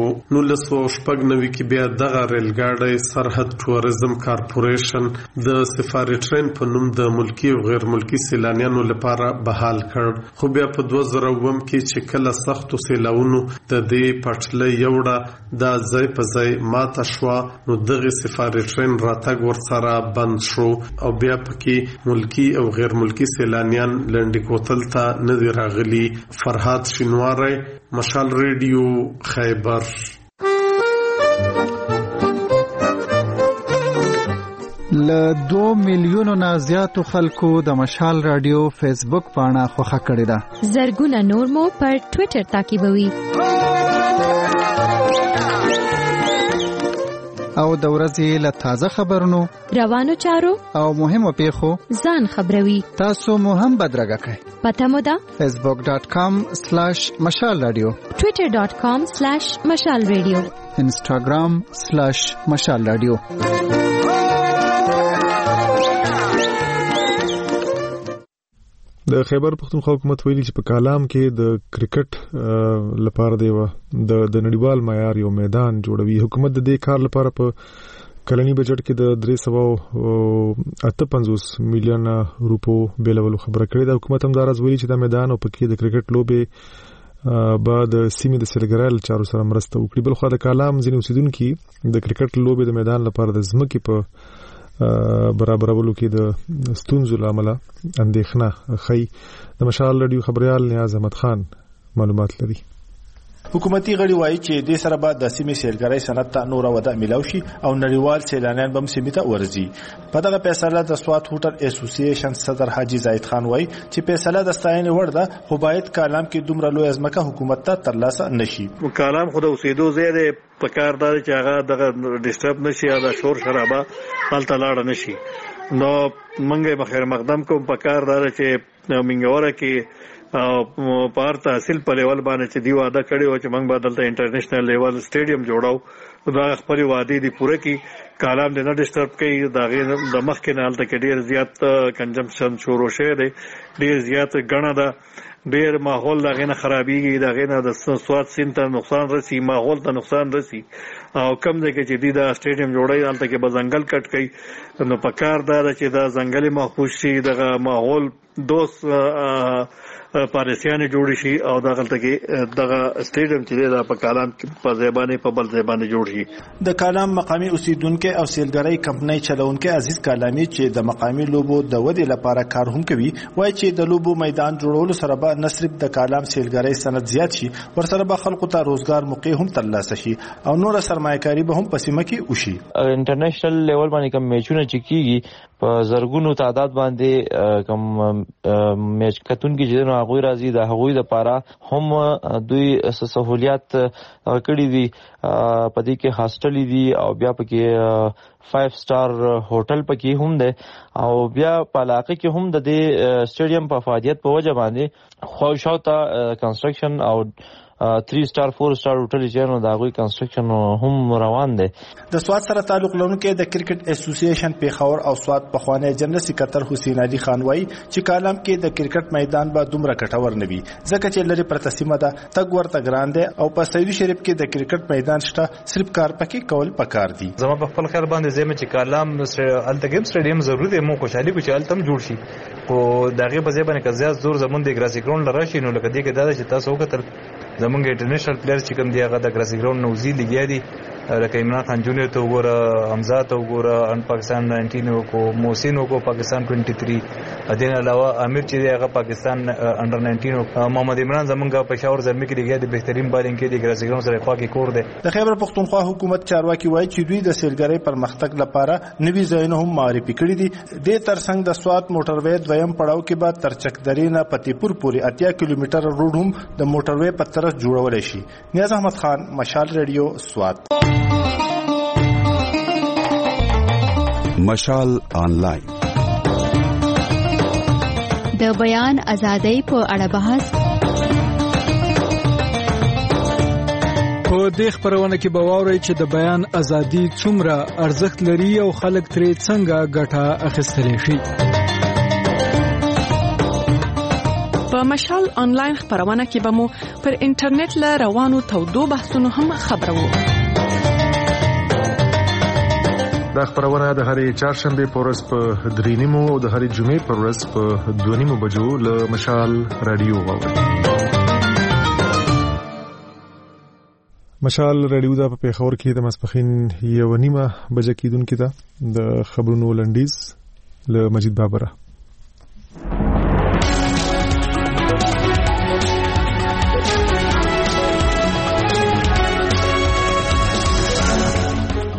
1999 کې بیا دغه ریل ګاډي سرحد ټوریزم کارپوریشن د سفاری ټرین په نوم د ملکی او غیر ملکی سیلانیانو لپاره بحال کړ. خو بیا په 2000 کې چې کله سختو سیلاونو د دې پټلۍ یوړه د ځای په ځای ماته شو نو دغه سفاری ټرین راتګ ورسره بند شو او بیا پکې ملکی او غیر ملکی سیلانیان لنډی کوتل ته نه دی راغلي. فرهاد شینواری مشال ریډیو خیبر. له 2 میلیونو نه زیاتو خلکو د مشال رادیو فیسبوک پاڼه خوښه کړې ده. زرګونه نور مو پر ټوئیټر تعقیبوي. او د ورځې له تازه خبرونو روانو چارو او مهمو پیښو ځان خبروي. تاسو مو هم بدرګه کړئ. پته مو ده facebook.com/مشال رادیو، twitter.com/مشال رادیو، instagram/مشال رادیو. د خیبر پختونخوا حکومت ویلي چې په کالام کې د کرکټ لپاره د نړیوال معیار یو میدان جوړوي. حکومت د دې کار لپاره په کلنی بجټ کې د 358 میلیون روپو بیلولو خبره کړې ده. حکومت هم دا راز ویلي چې دا میدان او پکې د کرکټ لوبې بعد سیمې د سیلګرایل چارو سره مرسته وکړي. بل خو د کالام ځینې اوسیدونکو د کرکټ لوبې د میدان لپاره د ځمکې په برابرولو کې د ستونزو لامل اندېښنه خي. د مشال رادیو خبريال نیاز احمد خان معلومات لري. حکومتي غړي وایي چې د سره بعد د سیمې سیلګرۍ صنعت ته نور وده ملاوي شي او نړیوال سیلانیان به سیمې ته ورځي. په دغه فیصله د سوات هوټل اسوسییشن صدر حاجی زاید خان وایي چې فیصله د ستاینې وړ ده، خو باید کالام کې دومره لوی ازمکه حکومت ته ترلاسه نشي. کالام خو د اوسېدو ځای دی، په کار دا چې هغه دغه ډیسټرب نشي یا د شور شرابه هلته لاړ نشي. نو منګه بخیر مقدم کوم په کار دا چې منګوره کې په تحصیل په لیول باندې چې دی وعده کړی و چې موږ به دلته انټرنیشنل لیول سټیډیم جوړاو. دا خپل وعده دی پوره کی. کالام د نه ډیسټرب کوي، دا غي د مخ کې نه هلته کې ډیر زیات کنجمپشن شروع شوی دی، ډیر زیات غنه ده، ډیر ماحول دا غي نه خرابيږي، دا غي نه د سواد سین ته نقصان رسی، ماحول ته نقصان رسی. او کم دی کې چې دی دا سټیډیم جوړای هلته کې به ځنګل کټ کوي. نو په کار دا چې دا ځنګلي محفوظ شي، دغه ماحول دوست پالیسیانه جوړ شي او دغه کې دغه سټیډیم چې دا په کالام په ځبانه په بل ځبانه جوړ شي. د کالام مقامي اوسیدونکو او سیلګرۍ کمپنۍ چلونکو عزیز کالامي چې د مقامي لوبو د ودې لپاره کار هم کوي، وایي چې د لوبو میدان جوړولو سره به نه صرف د کالام سیلګرۍ صنعت زیات شي، ورسره به خلکو ته روزګار موقع هم ترلاسه شي او نور سرمایه‌کاري به هم په سیمه کې وشي. انټرنیشنل لیول باندې کوم میچونه چې کیږي په زرګونو تعداد باندې کوم میچ کتونکو چې نه هغوی راځي، د هغوی لپاره هم دوی سہولیات کړې دي. په دې کې هاستل دي او بیا پکې 5 سٹار هوټل پکې هم ده او بیا په علاقه کې هم د دې سټیډیم په فعالیت په وجه باندې خوشاوته کنستراکشن او 3 سٹار 4 سٹار هوټل چې نو دا غوي کنستراکشن هم روان دي. د سواد سره تعلق لرونکو د کرکټ اسوسییشن پیښور او سواد پخوانی جنرال سکرټر حسین علي خان وایي چې کالام کې د کرکټ میدان به دومره کټور نه وي، ځکه چې لري پرتسمه ده تګ ورته ګران دي او په سعودي شریف کې د کرکټ میدان شته، صرف کار پکې کول پکار دي. زما په خپل خیال باندې زموږ چې کالام التګم سټیډیم ضروري دی، مو خوشالي کو چې التم جوړ شي، خو دغه په ځای باندې کزيات زور زمون د ګراسي ګراوند لراشي. نو لکه دې کې دا چې تاسو وکتل زمونږ انټرنیشنل پلیئر چې کوم دی هغه د ګراسي ګراوند نوزي لګیا دي، لکه عمران خان جونیئر ته وګوره، حمزه ته وګوره، ان پاکستان 19 کو محسن کو پاکستان 23، دین علاوه امیر چې هغه پاکستان انډر 19، محمد عمران زمونږ پېښور زلمی کې لګیا دي، بهترین بالینګ کې د ګراسي ګراوند سره خوا کې کور دی. د خیبر پختونخوا حکومت چارواکي وایي چې دوی د سیلګرۍ پرمختګ لپاره نوي ځایونه هم معرفي کړي دي. د ترڅنګ د سوات موټروي دویم پړاو کې بعد تر چکدرې نه پتیپور پورې 80 کیلومتر روډ هم د موټروي په طرف جوړول شي. نیاز احمد خان، مشال رادیو، سوات. مشال آنلاین د بیان ازادۍ په اړه بحث. په دې خبرونه کې به واورئ چې د بیان ازادي څومره ارزښت لري او خلک ترې څنګه ګټه اخیستلی شي. په مشال آنلاین خبرونه کې به مو پر انټرنیټ له روانو تودو بحثونو هم خبرو. دا خبرونه د هرې چهارشنبه په ورځ په 3:30 او د هرې جمعې په ورځ په 2:30 بجو له مشال رادیو واورئ. مشال رادیو دا په پیښور کې د ماسپخین 1:30 بجې کېدونکې ده. د خبرونو لنډیز له مجید بابره.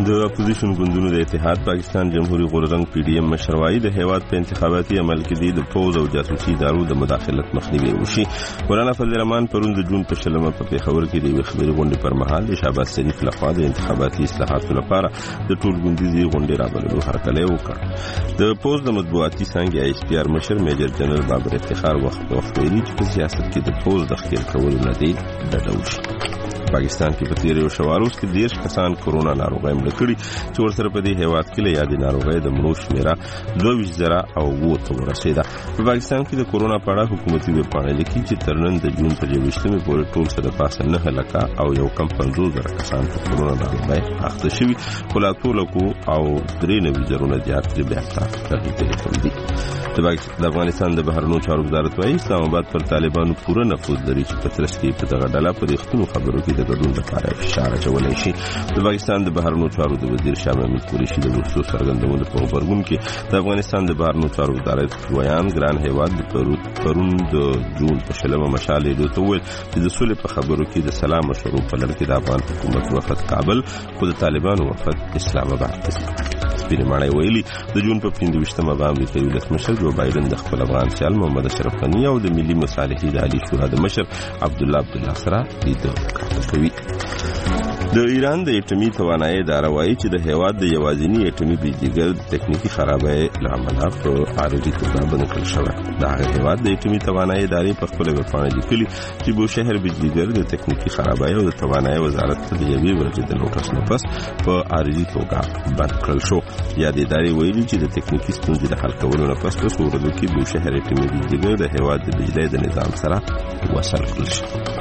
د اپوزیشن ګوندونو د اتحاد پاکستان جمهوریت غورځنګ پی ډی ایم مشروعي د هیواد په انتخاباتي عمل کې د پوز او جاسوسي ادارو د مداخلت مخنیوي وشي. مولانا فضل الرحمن پرون د جون په شلمه په پیښور کې د خبري غونډې پر مهال د شهباز شریف لخوا د انتخاباتي اصلاحاتو لپاره د ټول ګوندیزي غونډې رابللو هرکلی وکړ. د پوز د مطبوعاتي څانګې آی اس پی آر مشر میجر جنرال بابر افتخار وخت ویلي چې په سیاست کې د پوز د ښکېل کولو نه دی ډډه وشي. پاکستان کې په تیرو شوارو کې 10 کسان کورونا ناروغي مړ کړي چې ورسره په دې هیواد کې له یادې ناروغي د مړو شمیره 22,000 ته ورسېده. په پاکستان کې د کورونا په اړه حکومتي ویبپاڼه لیکي چې تر نن د جون په 28مې پورې ټول سره پاسه 9 لکه او یو کم 50,000 کسان په کورونا ناروغي اخته شوي، خو لا ټولو او 93,000 زیات ترې بیا تغییر دي. د افغانستان د بهرنیو چارو وزارت وايي اسلام آباد پر طالبانو پوره نفوذ لري چې په ترڅ کې په دغه ډله په رښتینو خبرو کې د ګډون لپاره فشار اچولی شي. د پاکستان د بهرنیو چارو د وزیر شاه محمود قریشي د وروستو څرګندونو په غبرګون کې د افغانستان د بهرنیو چارو وزارت ویان ګران هیواد د پرون د جون په شلمه مشال لیدو ته ویل چې د سولې په خبرو کې د سلام مشورو په لړ کې د افغان حکومت وفد کابل خو د طالبانو وفد اسلام آباد ته سپینې ماڼۍ ویلي. د جون په 25مه به امریکایي ولسمشر جو بایدن د خپل افغان سیال محمد اشرف غني او د ملي مصالحې د عالی شورا د مشر عبدالله سره لیدو کوي. د ایران د اټومي توانایي اداره وايي چې د هیواد د یوازینی اټومي بجلیګر د تکنیکی خرابۍ له امله په عارضي توګه بند کړل شوی. د هغه هیواد د اټومي توانایي ادارې په خپل ویبپاڼه لیکلي چې بوشهر بجلیګر د تکنیکی خرابۍ او د توانایي وزارت ته د یوې ورځې د نوټس نه پس په عارضي توګه بند کړل شو. یا د ادارې ویلي چې د تکنیکی ستونزې د حل کولو نه پس په څو ورځو کې بوشهر اټومي بجلیګر د هیواد د بجلی د نظام سره وصل کړل شي.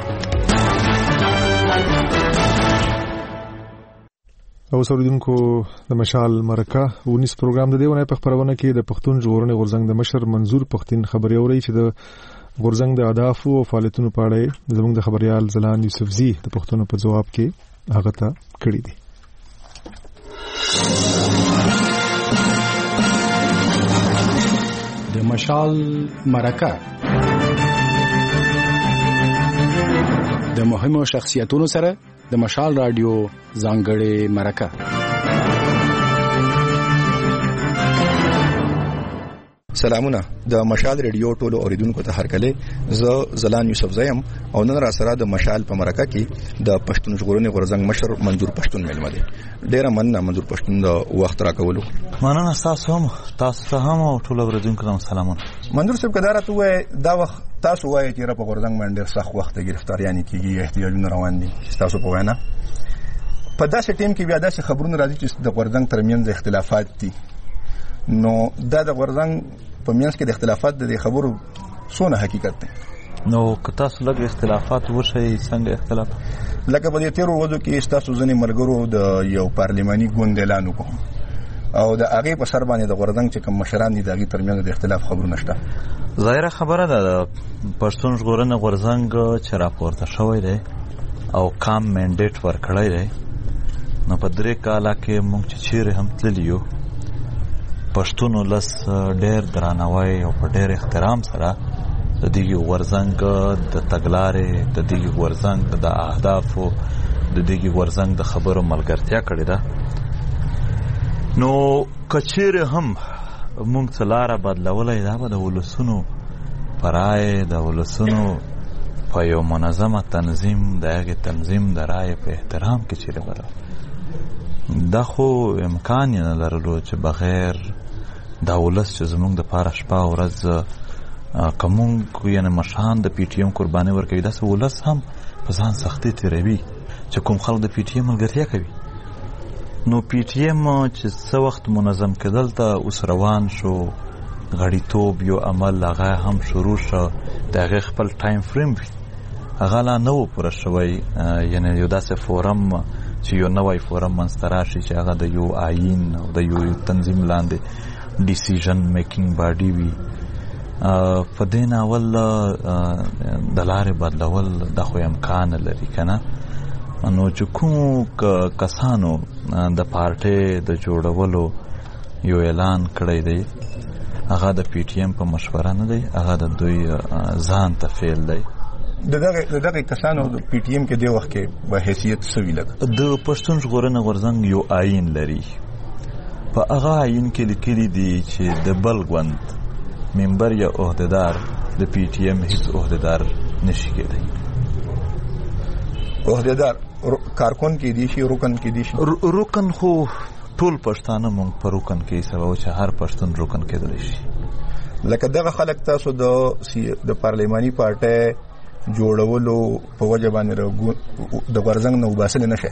او سوریدونکو د مشال مرکه ونیس پروګرام د دیونه په خبرونه کې د پښتون ژغورنې غورځنګ د مشر منظور پښتين خبري اوري چې د غورځنګ د اهداف او فعالیتونو په اړه زموږ د خبريال زلان یوسفزي د پښتون په جواب کې هغه ته کړی دی. د مشال مرکه د مهمو شخصیتونو سره د مشال رادیو ځانګړې مرکه. سلامونه د مشال ریډیو ټولو اوریدونکو ته هرکلی. زه زلان یوسفزی یم او نن را سره د مشال په مرکه کې د پښتون ژغورنې غورځنګ مشر منظور پښتون ملمه دی. ډیره مننه منظور پښتون د وخت راکولو. مننه تاسو ته هم او ټول اوریدونکو ته سلامونه. منظور صاحب کدارت وای دا وخت تاسو وایي چې په غورځنګ باندې سخت وخت گرفتاریان کیږي، احتجاجونه روان دي. تاسو په وینا په داسې ټیم کې بیا داسې خبرونه راځي چې د غورځنګ ترمنځ اختلافات دي، نو دا د غورځنګ په منځ کې د اختلافات د خبرو څونه حقیقت دی؟ نو که تاسو لږ اختلافات وشي څنګه اختلاف؟ لکه په دې تیرو ورځو کې تاسو ځینې ملګرو د یو پارلماني ګوند اعلان وکړ او د هغې په سر باندې د غورځنګ چې کوم مشران دي د هغې ترمنځ د اختلاف خبرونه شته. ظاهره خبره ده د پښتون ژغورنې غورځنګ چې راپورته شوی دی او کام منډیټ ورکړی دی، نو په 3 کاله کې موږ چې چیرې هم تللی یو پښتون ولس ډېر درناوی او په ډېر احترام سره د دې غورځنګ د تګلارې، د دې غورځنګ د اهدافو، د دې غورځنګ د خبرو ملګرتیا کړې ده. نو کچېره هم موږ څلاره بدلولای دا به د ولسونو پرای د ولسونو په یو منظمه تنظیم د هغه تنظیم د رای په احترام کې چیرې بره دا خو امکان نه لرلو چې بغیر دا ولس چې زموږ د پاره شپه او ورځ کوم یعنی مشان د پی ټی ایم قرباني ورکوي، داسې ولس هم په ځان سختي تیروي چې کوم خلک د پی ټی ایم ملګرتیا کوي. نو پی ټی ایم چې څه وخت منظم کېدل ته اوس روان شو، غړیتوب یو عمل هغه هم شروع شو، د هغې خپل ټایم فریم وي هغه لا نه و پوره شوی. یعنی یو داسې فورم چې یو نوی فورم منځته راشي چې هغه د یو آیین او د یو تنظیم لاندې ډیسیژن میکینګ باډي وي. په دې ناول د لارې بدلول دا خو امکان لري که نه؟ نو چې کوم کسانو د پارټۍ د جوړولو یو اعلان کړی دی هغه د پی ټی ایم په مشوره نه دی، هغه د دوی ځان ته فعل دی. دغه کسانو د پی ټی ایم کې د وخت کې به حیثیت سوي لګ د پښتون ژغورنې غورځنګ یو آئین لري. په هغه آئین کې لیکلي دي چې د بل ګوند ممبر یا عہدیدار د پی ټی ایم هیڅ عہدیدار نشي کېدی. عہدیدار کارکون کې دي شي، رکن کې دي شي. رکن خو ټول پښتانه مونږ په رکن کې سبا چې هر پښتون رکن کېدلی شي. لکه دغه خلک تاسو د پارلماني پارټۍ جوړولو په وجه باندې د غورځنګ نه وباسل نه شي.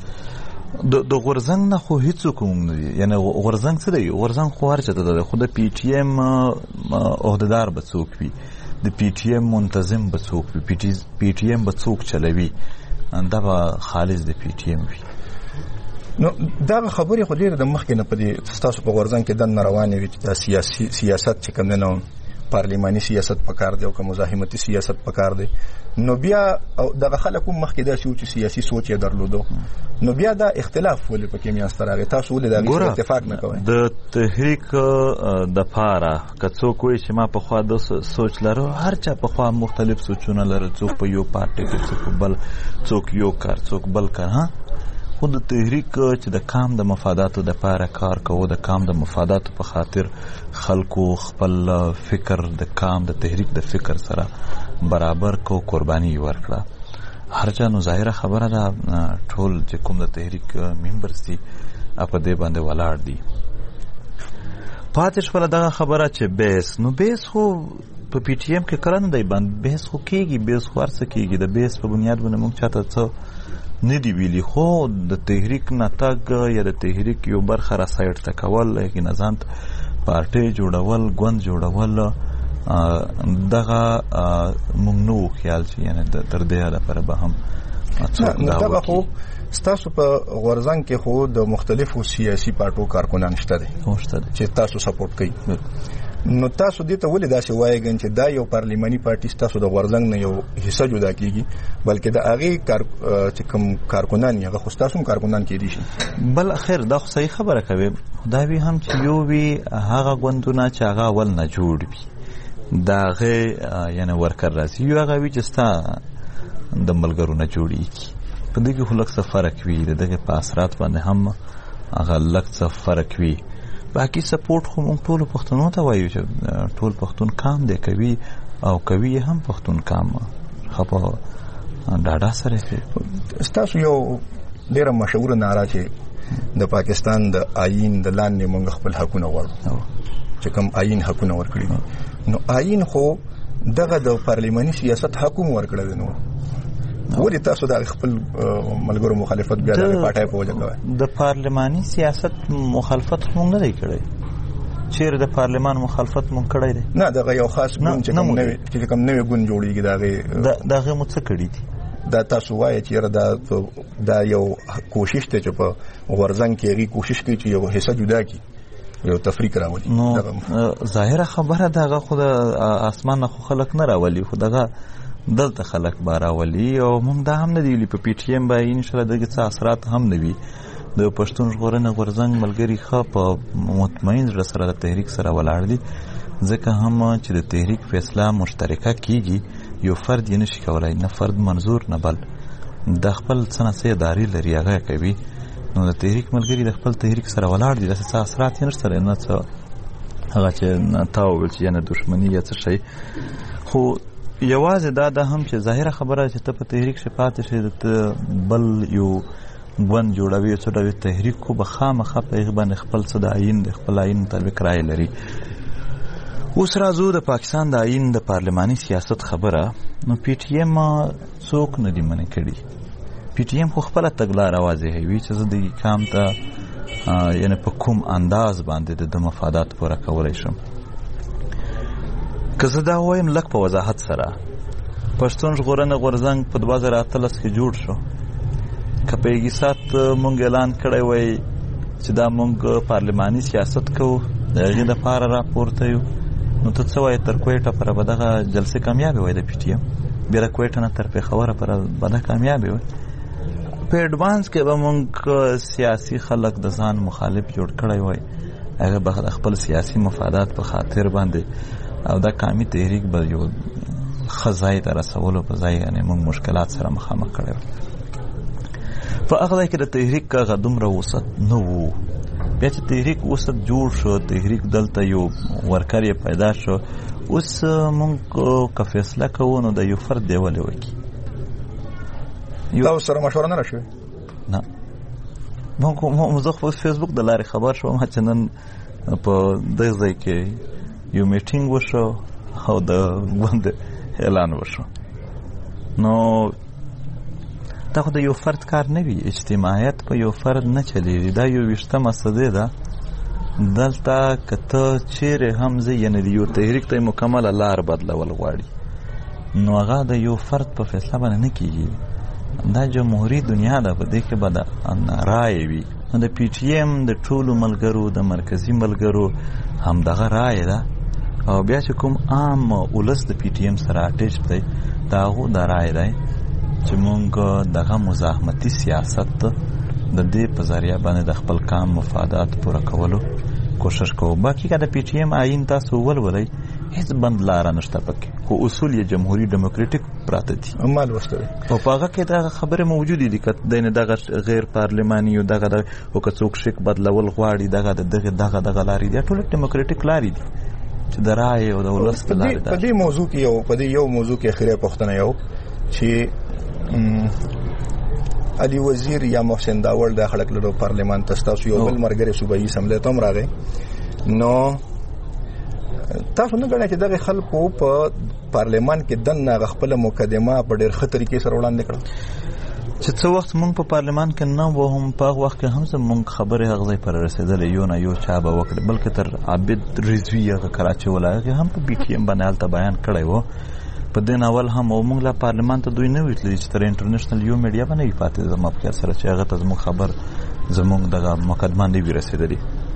د غورځنګ نه خو هیڅوک نه دي، یعنی غورځنګ څه دی؟ غورځنګ خو هر چاته ده، خو د پی ټی ایم عہدیدار به څوک وي، د پی ټی ایم منتظم به څوک وي، پی ټی ایم به څوک چلوي، دا به خالص د پی ټی ایم وي. نو دا خبرې خو ډېر د مخکې نه په دې ستاسو په غورځنګ کې دننه روانې وي چې دا سیاست چې کوم دی نو پارلماني سیاست پکار دی او که مزاحمتي سیاست پکار دی، نو بیا دغه خلک هم مخکې داسې و چې سیاسي سوچ یې درلودو، نو بیا دا اختلاف ولې پکې میانسته راغی؟ تاسو ولې د هغې سره اتفاق نه کوئ؟ د تحریک دپاره که څوک وایي چې ما پخوا د سوچ لرو، هر چا پخوا مختلف سوچونه لرل، څوک په یو پارټي کې، څوک بل، څوک یو کار، څوک بل کار. خو د تحریک چې د قام د مفاداتو دپاره کار کوو، د قام د مفاداتو په خاطر خلکو خپل فکر د قام د تحریک د فکر سره برابر کو، قرباني ورکړه. هر چا نو ظاهره خبره ده ټول چې کوم د تحریک ممبرز دي په دې باندې ولاړ دي. پاتې شوله دغه خبره چې بیس، نو بیس خو په پی ټی ایم کې کله نه دی بند، بیس خو کېږي، بیس خو هر څه کېږي، د بیس په بنیاد باندې موږ چاته څه نه دی ویلي، خو د تحریک نه تګ یا د تحریک یو برخه را سایډ ته کول، یقینا ځان پارټۍ جوړول، ګوند جوړول، دغه موږ نه وو خیال چې یعنې تر دې لپاره به هم دغه خو ستاسو په غورځنګ کې خو د مختلفو سیاسي پارټو کارکنان شته دي چې تاسو سپورټ کوي، نو تاسو دې ته ولې داسې وایئ چې دا یو پارلماني پارټي ستاسو د غورځنګ نه یو حصه جدا کیږي، بلکې د هغې چې کوم کارکنان یې هغه خو ستاسو هم کارکنان کیدی شي؟ بل خیر دا خو صحیح خبره کوي، دا وی هم چې یو وي هغه ګوندونه چې هغه اول نه جوړ وي، د هغې یعنې ورکر راځي، یو هغه وي چې ستا د ملګرو نه جوړېږي. په دې کې خو لږ څه فرق وي، د دغې په اثرات باندې هم هغه لږ څه فرق وي. باقي سپورټ خو موږ ټولو پښتنو ته وایو چې ټول پښتون کام دی کوي، او کوي هم پښتون کام ښه په ډاډه سره کوي. ستاسو یو ډېره مشهوره ناره چې د پاکستان د آئین د لاندې موږ خپل حقونه غواړو، چې کوم آئین حقونه ورکړي دي، نو آئین خو دغه د پارلماني سیاست حق هم ورکړی دی، نو ولې تاسو د خپل ملګرو مخالفت بیا د پارټۍ په وجه کوئ؟ د پارلماني سیاست مخالفت موږ نه دی کړی. چیرې د پارلمان مخالفت موږ کړی دی؟ نه، دغه یو خاص ګوند چې کوم نوی ګوند جوړېږي د هغې مو څه کړي دي؟ دا تاسو وایئ چې یاره دا یو کوشش دی چې په غورځنګ کې هغې کوشش کوي چې یو حصه جدا کړي، یو تفریق راولي. نو ظاهره خبره ده هغه خو د اسمان نه خو خلک نه راولي، خو دغه دلته خلک به راولي، او موږ دا هم نه دی ویلي په پی ټی ایم به انشاءالله دغې څه اثرات هم نه وي. د پښتون ژغورنې غورځنګ ملګري ښه په مطمئن زړه سره د تحریک سره ولاړ دي، ځکه هم چې د تحریک فیصله مشترکه کیږي، یو فرد یې نشي کولی، نه فرد منظور نه بل د خپل څه نه څه ادارې لري هغه کوي. نو د تحریک ملګري د خپل تحریک سره ولاړ دي، داسې څه اثرات یې نشته، نه څه هغه چې تا وویل چې یعنې دښمني یا څه شی. خو یوازې دا هم چې ظاهره خبره چې ته په تحریک شې پاتې شې، د بل یو ګوند جوړوي، څه ډول تحریک خو به خامخا په هغې باندې خپل څه د آئین د خپل آئین مطابق رایې لري. اوس راځو د پاکستان د آئین د پارلماني سیاست خبره. نو پی ټی ایم څوک نه دي منع کړي. پی ټی ایم خو خپله تګلاره واضحوي چې زه دغې قام ته یعنې په کوم انداز باندې د مفادات پوره کولی شم. که زه دا وایم لږ په وضاحت سره، پښتون ژغورنې غورځنګ په 2018 کې جوړ شو، که په هغې سات مونږ اعلان کړی وای چې دا مونږ پارلماني سیاست کوو، د هغې دپاره راپورته یو، نو ته څه وایې تر کویټه پره به دغه جلسې کامیابې وای د پی ټي ایم، بیا د کویټه نه تر پېښوره پره به دا کامیابې وای. په ایډوانس کې به مونږ سیاسي خلک د ځان مخالف جوړ کړی وای، هغه به د خپل سیاسي مفادات په خاطر باندې او دا قومي تحریک به یو خزای در رسولو په ځای یعنی موږ مشکلات سره مخامخ کړو. په هغه ځای کې د تحریک هغه دومره وسط نه وو. بیا چې تحریک وسط جوړ شو، تحریک دلته یو ورکر یې پیدا شو، اوس موږ که فیصله کوو نو د یو فرد دی ولې وکړي. دا سره مشوره نه راشوي؟ نه، زه خو فیسبوک د لارې خبر شوم چې نن په دغه ځای کې یو میټینګ وشو او د ګوند اعلان وشو. نو دا خو د یو فرد کار نه وي، اجتماعیت په یو فرد نه چلیږي. دا یو 20مه صدۍ ده. دلته که ته چیرې هم ځې یعنې د یو تحریک ته مکمله لار بدلول غواړي نو هغه د یو فرد په فیصله باندې نه کېږي. دا جمهوري دنیا ده، په دې کې به د رایې وي. نو د پی ټي ایم د ټولو ملګرو د مرکزي ملګرو همدغه رایې ده، او بیا چې کوم عام ولس د پی ټي ایم سره اټیچ دی د هغو د رایې دی چې مونږ دغه مزاحمتي سیاست د دې په ذریعه باندې د خپل کام مفادات پوره کولو کوشش کوو. باقي که د پی ټي ایم آیین تاسو ولولئ هیڅ بند لاره نشته پکې، خو اصول یې جمهوري ډیموکراټیک پراته دي او په هغه کې دغه خبرې موجودې دي که دغه غیر پارلماني او دغه او که څوک شک بدلول غواړي دغه لارې دي، ټول ډیموکراټیک لارې دي چې د رایې او د ولس په لارې ده. په دې موضوع کې یو موضوع کې اخیری پوښتنه یو چې علي وزیر یا محسن داور د خلک له پارلمان ته تاسو یو بل مرګري صوبایي اسمبلی ته راغی، نو تاسو نه غواړئ چې دغه خلکو په پارلمان کې دنه خپل مقدمه په ډېر خطرې کې سره وړاندې کړو چې څو وخت مونږ په پارلمان کې نه وو، هم په وخت کې هم زمونږ خبرې هغه ځای پر رسیدلې یو نه یو چا به وکړي، بلکې تر عابد رضوي هغه کراچي ولایت کې هم په بي ټي ایم باندې هلته بیان کړی وو. په دې اول هم مونږ لا پارلمان ته دوی نه ویتلي چې تر انټرنیشنل یو میډیا باندې وي پاتې زما په خیال سره چې هغه ته زموږ خبر زموږ دغه مقدمه نه وي رسېدلې.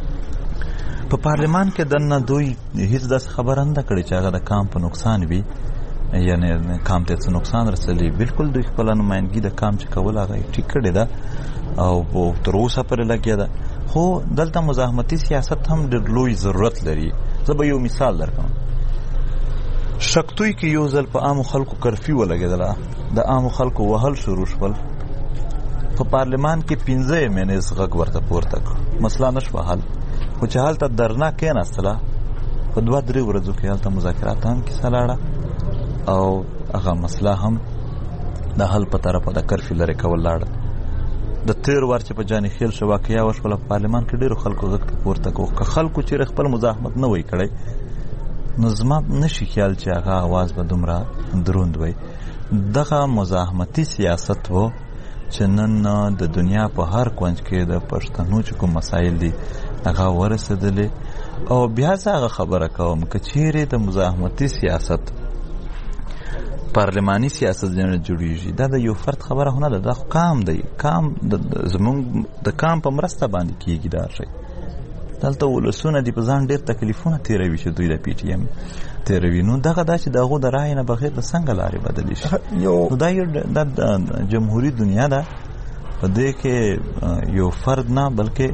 په پارلمان کې دنه دوی هیڅ داسې خبره نه کړې چې هغه د کام په نقصان وي، یعنی کام ته څه نقصان رسېدلی. بالکل دوی خپله نمایندګي د کام چې کول هغه یې ټیک کړې ده او تر اوسه پورې لګیا ده. خو دلته مزاحمتي سیاست هم ډېر لوی ضرورت لري. زه به یو مثال درکړم. شکتوی کې یو ځل په عامو خلکو کرفیو ولګېدله، د عامو خلکو وهل شروع شول. په پارلمان کې 15 مینځ غږ ورته پورته کړ، مسله نه شوه حل. خو چې هلته درنا کېناستله په 2-3 ورځو کې هلته مذاکرات هم کیسه لاړه او هغه مسله هم د حل په طرفه د کرفیو لرې کول لاړه. د تیر وار چې په جاني خیل شو واقعیا وشوله په پارلمان کې ډېرو خلکو غږ پورته کړو. که خلکو چیرې خپل مزاحمت نه وی کړی نو زما نشي خیال چې هغه आवाज به دومره دروند وي. دغه مزاحمتي سیاست وو چې نن د دنیا په هر کونج کې د پښتنو چې کوم مسایل دي هغه ورسېدلې. او بیا هغه خبره کوم که چیرې د مزاحمتي سیاست پارلماني سیاست جوړیږي دا د یو فرد خبره نه ده، دا کام دی. کام زمونږ د کام په مرسته باندې کیږي. دا شی دلته ولسونه دي په ځان ډېر تکلیفونه تیروي چې دوی د پی ټي ایم تیروي. نو دغه دا چې د هغو د رایې نه بغیر د څنګه لارې بدلې شي. نو دا یو جمهوري دنیا ده، په دې کې یو فرد نه بلکې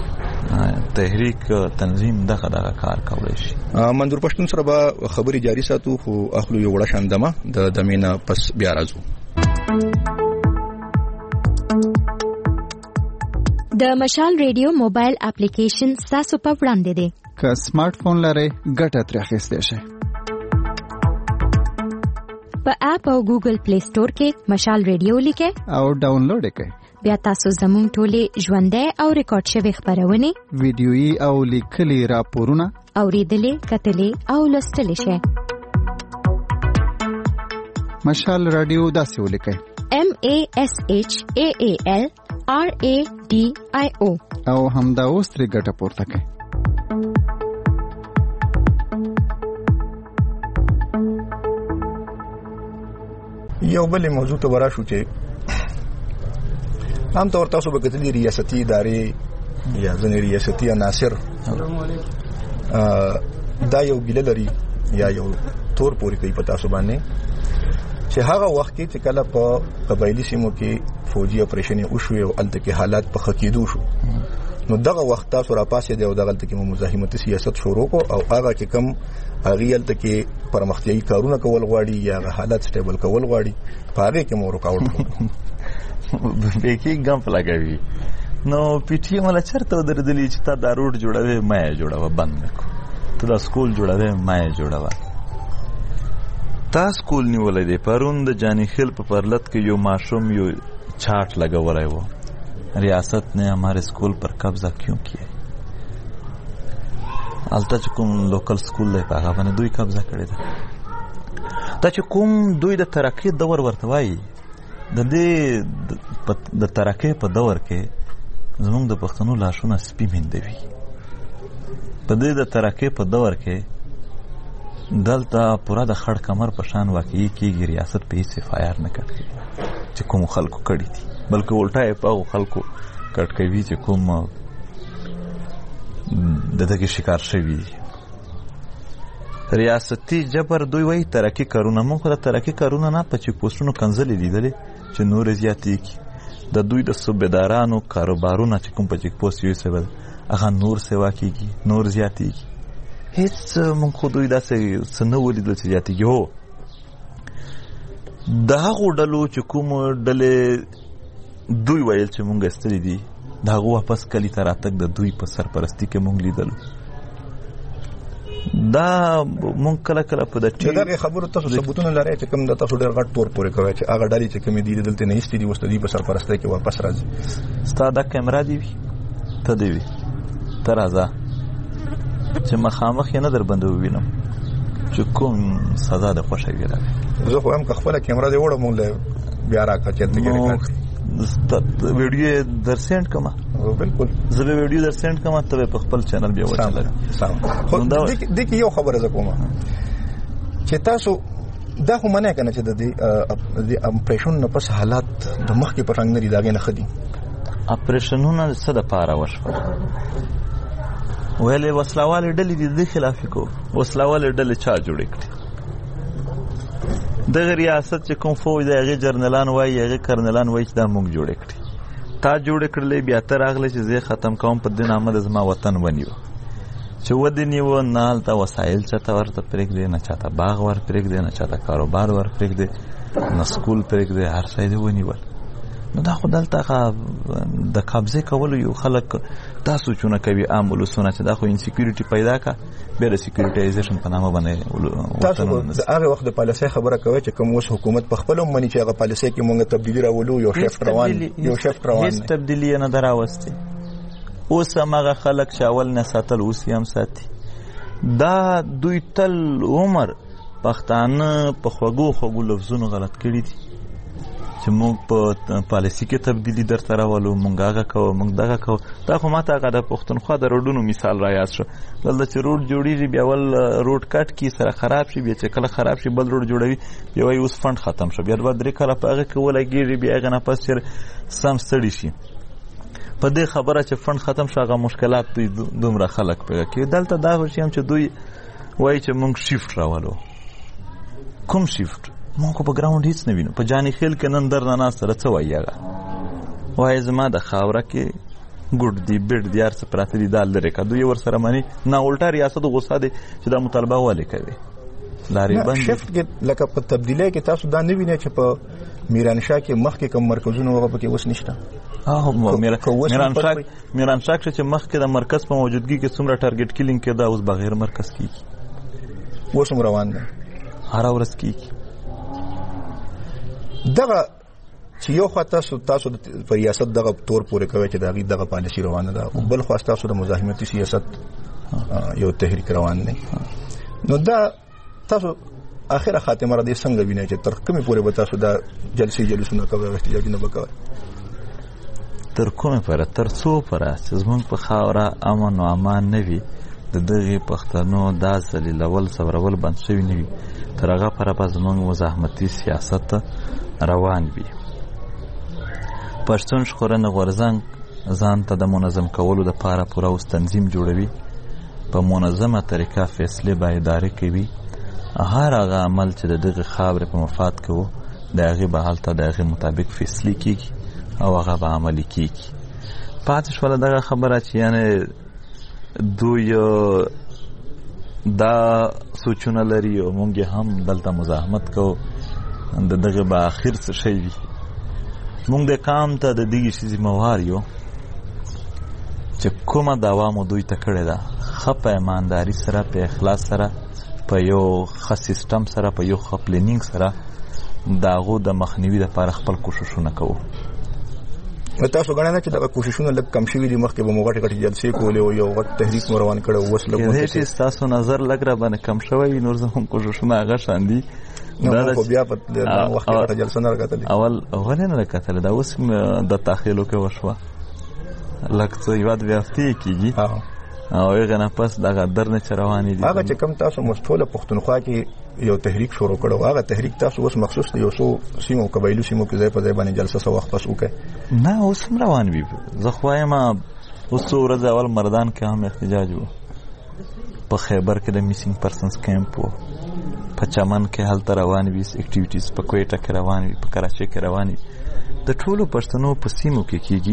تحریک تنظیم دغه کار کولی شي. منظور پښتون سره به خبرې جاری ساتو، خو اخلو یو وړه شاندمه د دمینه پس بیا راځو. د مشال ریډیو موبایل اپلیکیشن تاسو په وړاندې دی. که سمارټ فون لرئ ګټه ترې اخیستی شئ. په اپ او ګوګل پلی سٹور کې مشال ریډیو لیکئ او ډاونلوډ یې کړئ. بیا تاسو زموږ ټولې ژوندۍ او ریکارډ شوې خبرونه، ویډیويي او لیکلي راپورونه اوریدلې، کتلې او لوستلې شئ. مشال رادیو داسې ولیکئ: MASHAALRADIO او همدا اوس ترې ګټه پورته کړئ. یو بل موضوع ته وراشو چې عام طور تاسو به کتلی ریاستي ادارې یا ځینې ریاستي عناصر دا یو ګیله لري یا یو تور پوري کوي په تاسو باندې چې هغه وخت کې چې کله په قبایلی سیمو کې فوجي اپریشن وشو او الته کې حالات په خکېدو شو، نو دغه وخت تاسو را پاسې دی او دغه ته کې مزاحمتي سیاست شروع کو او هغه چې کم اغیل ته کې پرمختیایي کارونه کول غواړي یا حالت سټیبل کول غواړي پاره کې مو رکاوټ بیکی ګم لګوي نو پی ټی ایم ولا چرته دردلی چې تا دا روډ جوړوي ما جوړاوه بند نکو ته دا سکول جوړوي ما جوړاوه تا سکول نیولې دی پرون د جانی خیل په پرلت کې یو ماشوم یو چاټ لګولای وو ریاست نے ہمارے स्कूल पर कब्जा क्यों किया الته چې کوم لوکل سکول دی په هغه باندې دوی قبضه کړی ده دا چې کوم دوی د ترقی دور ورته وایي د دې د ترقی په دور کې زموږ د پښتنو لاشونه سپي میندوي په دې د ترقی په دور کې دلته پورا د خړ کمر په شان واقعي کېږي ریاست په هیڅ فایار نه کړي چې کوم خلکو کړي دي بلکې الټا یې په خلکو کټ کوي چې کوم دغه شکار شوی ریاستي جبر دوی وایي ترقی کارونه موږ د ترقی کارونه نه په چیک پوسټونو کنځلې لیدلې چې نور زیاتې کی د دوی د صوبیدارانو کاروبارونه چې کوم په چیک پوسټ یو سبب هغه نور سیوا کیږي نور زیاتې کی هیڅ موږ خو دوی داسې سنو ولیدل چې زیاتې کی هو د هغو ډلو چې کوم ډلې دوی ویل چې مونږ استری دي دا هغه واپس کلی ته راتګ د دوی په سرپرستی کې مونږ لیدل دا مونږ کله کله په دغه خبرو تاسو ثبوتونه لرئ چې کوم د تاسو ډېر غټ تور پورې کوي چې هغه ډلې چې کوم دي دلته نه ایستې دي وستدي په سرپرستی کې واپس راځي ستا دا کیمرا دی ته دی ته راځه چې مخامخ یې نه در باندې ووینم چې کوم سزا د خوښي راوي زه خو هم خپل کیمرا دی وړم مونږ بیا راکړه چې ویډیو در سند کما بالکل زه به ویډیو در سند کما ته په خپل چینل بیا وچلل خو د کې یو خبره زکوما چې تاسو دا خو منه کنه چې د اپریشن نه پس حالات د مخ کې پرنګ نه داګه نه خدي اپریشنونه څه د پاره وشو ویلې وسلاواله ډلې د خلاف کو وسلاواله ډلې چا جوړ کړي د ریاست چې کوم فوج د هغه جرنلان وای هغه کرنلان وای چې دا موږ جوړ کړی تا جوړ کړلې بیا تر اغله چې زه ختم کوم په دین آمد زما وطن ونیو چې ودی و نال تا وسایل چاته ورته پرېګ دی نه چاته باغ ور پرېګ دی نه چاته کاروبار ور پرېګ دی نه سکول پرېګ دی هر څه دی ونیول نو دا خو دلته د قبضه کول یو خلک تاسو چونه کوي عامل سونه چې دا خو انسیکیورټي پیدا کا به د سکیورټایزیشن په نامه باندې تاسو د هغه وخت د پالیسي خبره کوي چې کوم اوس حکومت په خپل منی چې هغه پالیسي کې مونږ تبدیلی راولو یو شفت روان هیڅ تبدیلی نه دراوستي اوس هغه خلک چې اول نه ساتل اوس هم ساتي دا دوی تل عمر پښتانه په خوګو لفظونو غلط کړی دي چې موږ په پالیسي کې تبدیلی درته راولو موږ هغه کوو موږ دغه کوو دا خو ماته هغه د پښتونخوا د روډونو مثال را یاد شو دلته چې روډ جوړیږي بیا ول روډ کټ کی سره خراب شي بیا چې کله خراب شي بل روډ جوړوي بیا وایي اوس فند ختم شو بیا درې کاله په هغه کې ولګېږي بیا هغه نه پس چې سم ستړي شي په دې خبره چې فند ختم شو هغه مشکلات دومره خلک پیدا کوي دلته دا شی هم چې دوی وایي چې موږ شیفت راولو کوم شیفت مونږ په ګراوند هیڅ نه وینو په جانی خیل کې نن در نه سره څه وایي هغه وایي زما د خاوره کې ګډ دی بیډ دی ارڅ پراته دي دال لري کدو یو ور سره مانی نه الټا ریاست غوسه دي چې دا مطالبه والے کوي لاري بند شفت کې لکه په تبدیلی کې تاسو دا نه وینئ چې په میرانشاه کې مخ کې کوم مرکزونه هغه پکې اوس نشته میرانشاه چې مخ کې د مرکز په موجودګي کې څومره ټارګټ کیلینګ کې دا اوس بغیر مرکز کیږي اوس روان دي هر ورځ کیږي دغه چې یو خوا تاسو د ریاست دغه تور پورې کوي چې دغه پالیسي روانه ده او بل خوا تاسو د مزاحمتي سیاست یو تحریک روان دی نو دا تاسو اخره خاتمه را دي څنګه وینئ چې تر کومه پورې به تاسو دا جلسونه کوي احتجاجونه وکړي تر کومه پورې تر څو پورې چې زمونږ په خاوره امن او امان نه وي د دغه پښتنو دا ذلیلول صبرول بند شوی نه وي تر هغه پره به زمونږ مزاحمتي سیاست روان وي پښتون ژغورنه غورځنګ ځان ته د منظم کولو لپاره پوره اوس تنظیم جوړوي په منظمه طریقه فیصلې به ادارې کوي هر هغه عمل چې د دغه خاورې په مفاد کې و د هغې به هلته د هغې مطابق فیصلې کیږي او هغه به عملي کیږي پاتې شوله دغه خبره چې یعنی دوی دا سوچونه لري او مونږ هم دلته مزاحمت کوو د دغه به آخر څه شی وي. مونږ د قام ته د دې شي ذمہوار یو چې کومه دعوا مو دوی ته کړې ده ښه په ایمانداري سره په اخلاص سره په یو ښه سیستم سره په یو ښه پلینینګ سره د هغو د مخنیوي دپاره خپل کوششونه کوو. تاسو غواړئ چې دا کوششونه لږ کم شوي دي؟ مخکې به مو غټې غټې جلسې کولې او یو غټ تحریک مو روان کړی اوس لږ کېدای شي ستاسو نظر لږ راباندې کم شوی وي، نور زموږ کوششونه هغه شان دي. خو بیا په وخت کې غټه جلسه نه راکتلې. ولې نه راکتلې؟ دا اوس د تاخیلو کې وشوه لږ څه یوه دوې هفتې کېږي او هغې نه پس دغه درنې چې روانې دي. هغه چې کوم تاسو مستوله پښتونخوا کې یو تحریک شروع کړو هغه تحریک تاسو اوس مخصوص یو څو سیمو قبایلو سیمو کې ځای په ځای باندې جلسه څه وخت پس وکړئ؟ نه اوس هم روان وي. زه خو وایم اوس څو ورځې اول مردان کې هم احتجاج و، په خیبر کې د میسینګ پرسنز کیمپ و، په چمن کې هلته روان وي اکټیویټیز، په کویټه کې روان وي، په کراچۍ کې روان وي، د ټولو پښتنو په سیمو کې کېږي.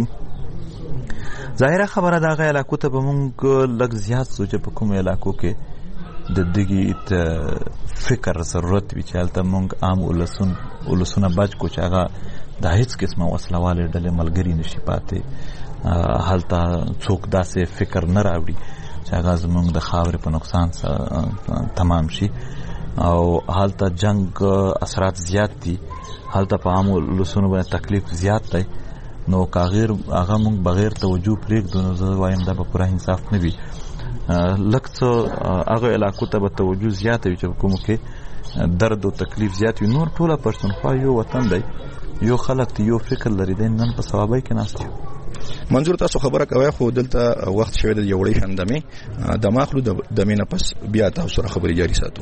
ظاهره خبره د هغه علاقو ته به مونږ لږ زیات څو چې په کومو علاقو کې د دغې فکر ضرورت وي چې هلته مونږ عام ولسونه بچ کو چې هغه د هیڅ قسمه وسله والې ډلې ملګري نشي پاتې، هلته څوک داسې فکر نه راوړي چې هغه زمونږ د خاورې په نقصان تمام شي. او هلته جنگ اثرات زیات دي، هلته په عام ولسونو باندې تکلیف زیات دی. نو کاغیر هغه مونږ بغیر توجه پرېږدو نو زه وایم دا به پوره انصاف نه وي. لږ څه هغه علاقو ته به توجه زیاته وي چې په کومو کې درد او تکلیف زیات وي. نور ټوله پښتونخوا یو وطن دی، یو خلک دی، یو فکر لري دی. نن په ثوابۍ کې ناست یو. منظور تاسو خبره کوي خو دلته وخت شوی د یو وړې شندمې د ماخلو د دمې نه پس بیا تاسو سره خبرې جاري ساتو.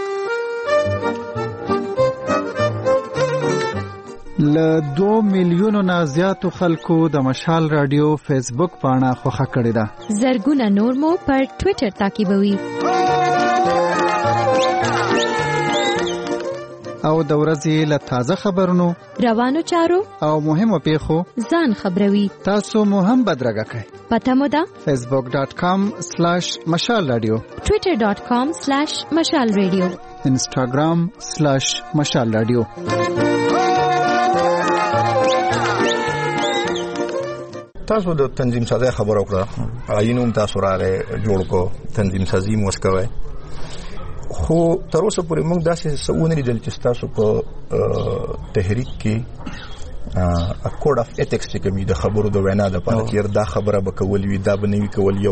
له 2 میلیونو نه زیاتو خلکو د مشال رادیو فیسبوک پاڼه خوښه کړې ده. زرګونه نور مو پر ټوئیټر تعقیبوي. او د ورځې له تازه خبرونو، روانو چارو او مهمو پیښو ځان خبروي. تاسو مو هم بدرګه کړئ. پته مو ده facebook.com/مشال رادیو، twitter.com/مشال رادیو، instagram/مشال رادیو. تاسو د تنظیم سازی خبر وکړه، عینوم تاسو راغې جوړ کو تنظیم سازی موسکوي، خو تر اوسه پورې موږ داسې څه لیدل چې تاسو په تحریک کې کوډ اف ایتکس چې کومې د خبرو د وینا د پاره کې دا خبره به کول وي دا به نه وي کول،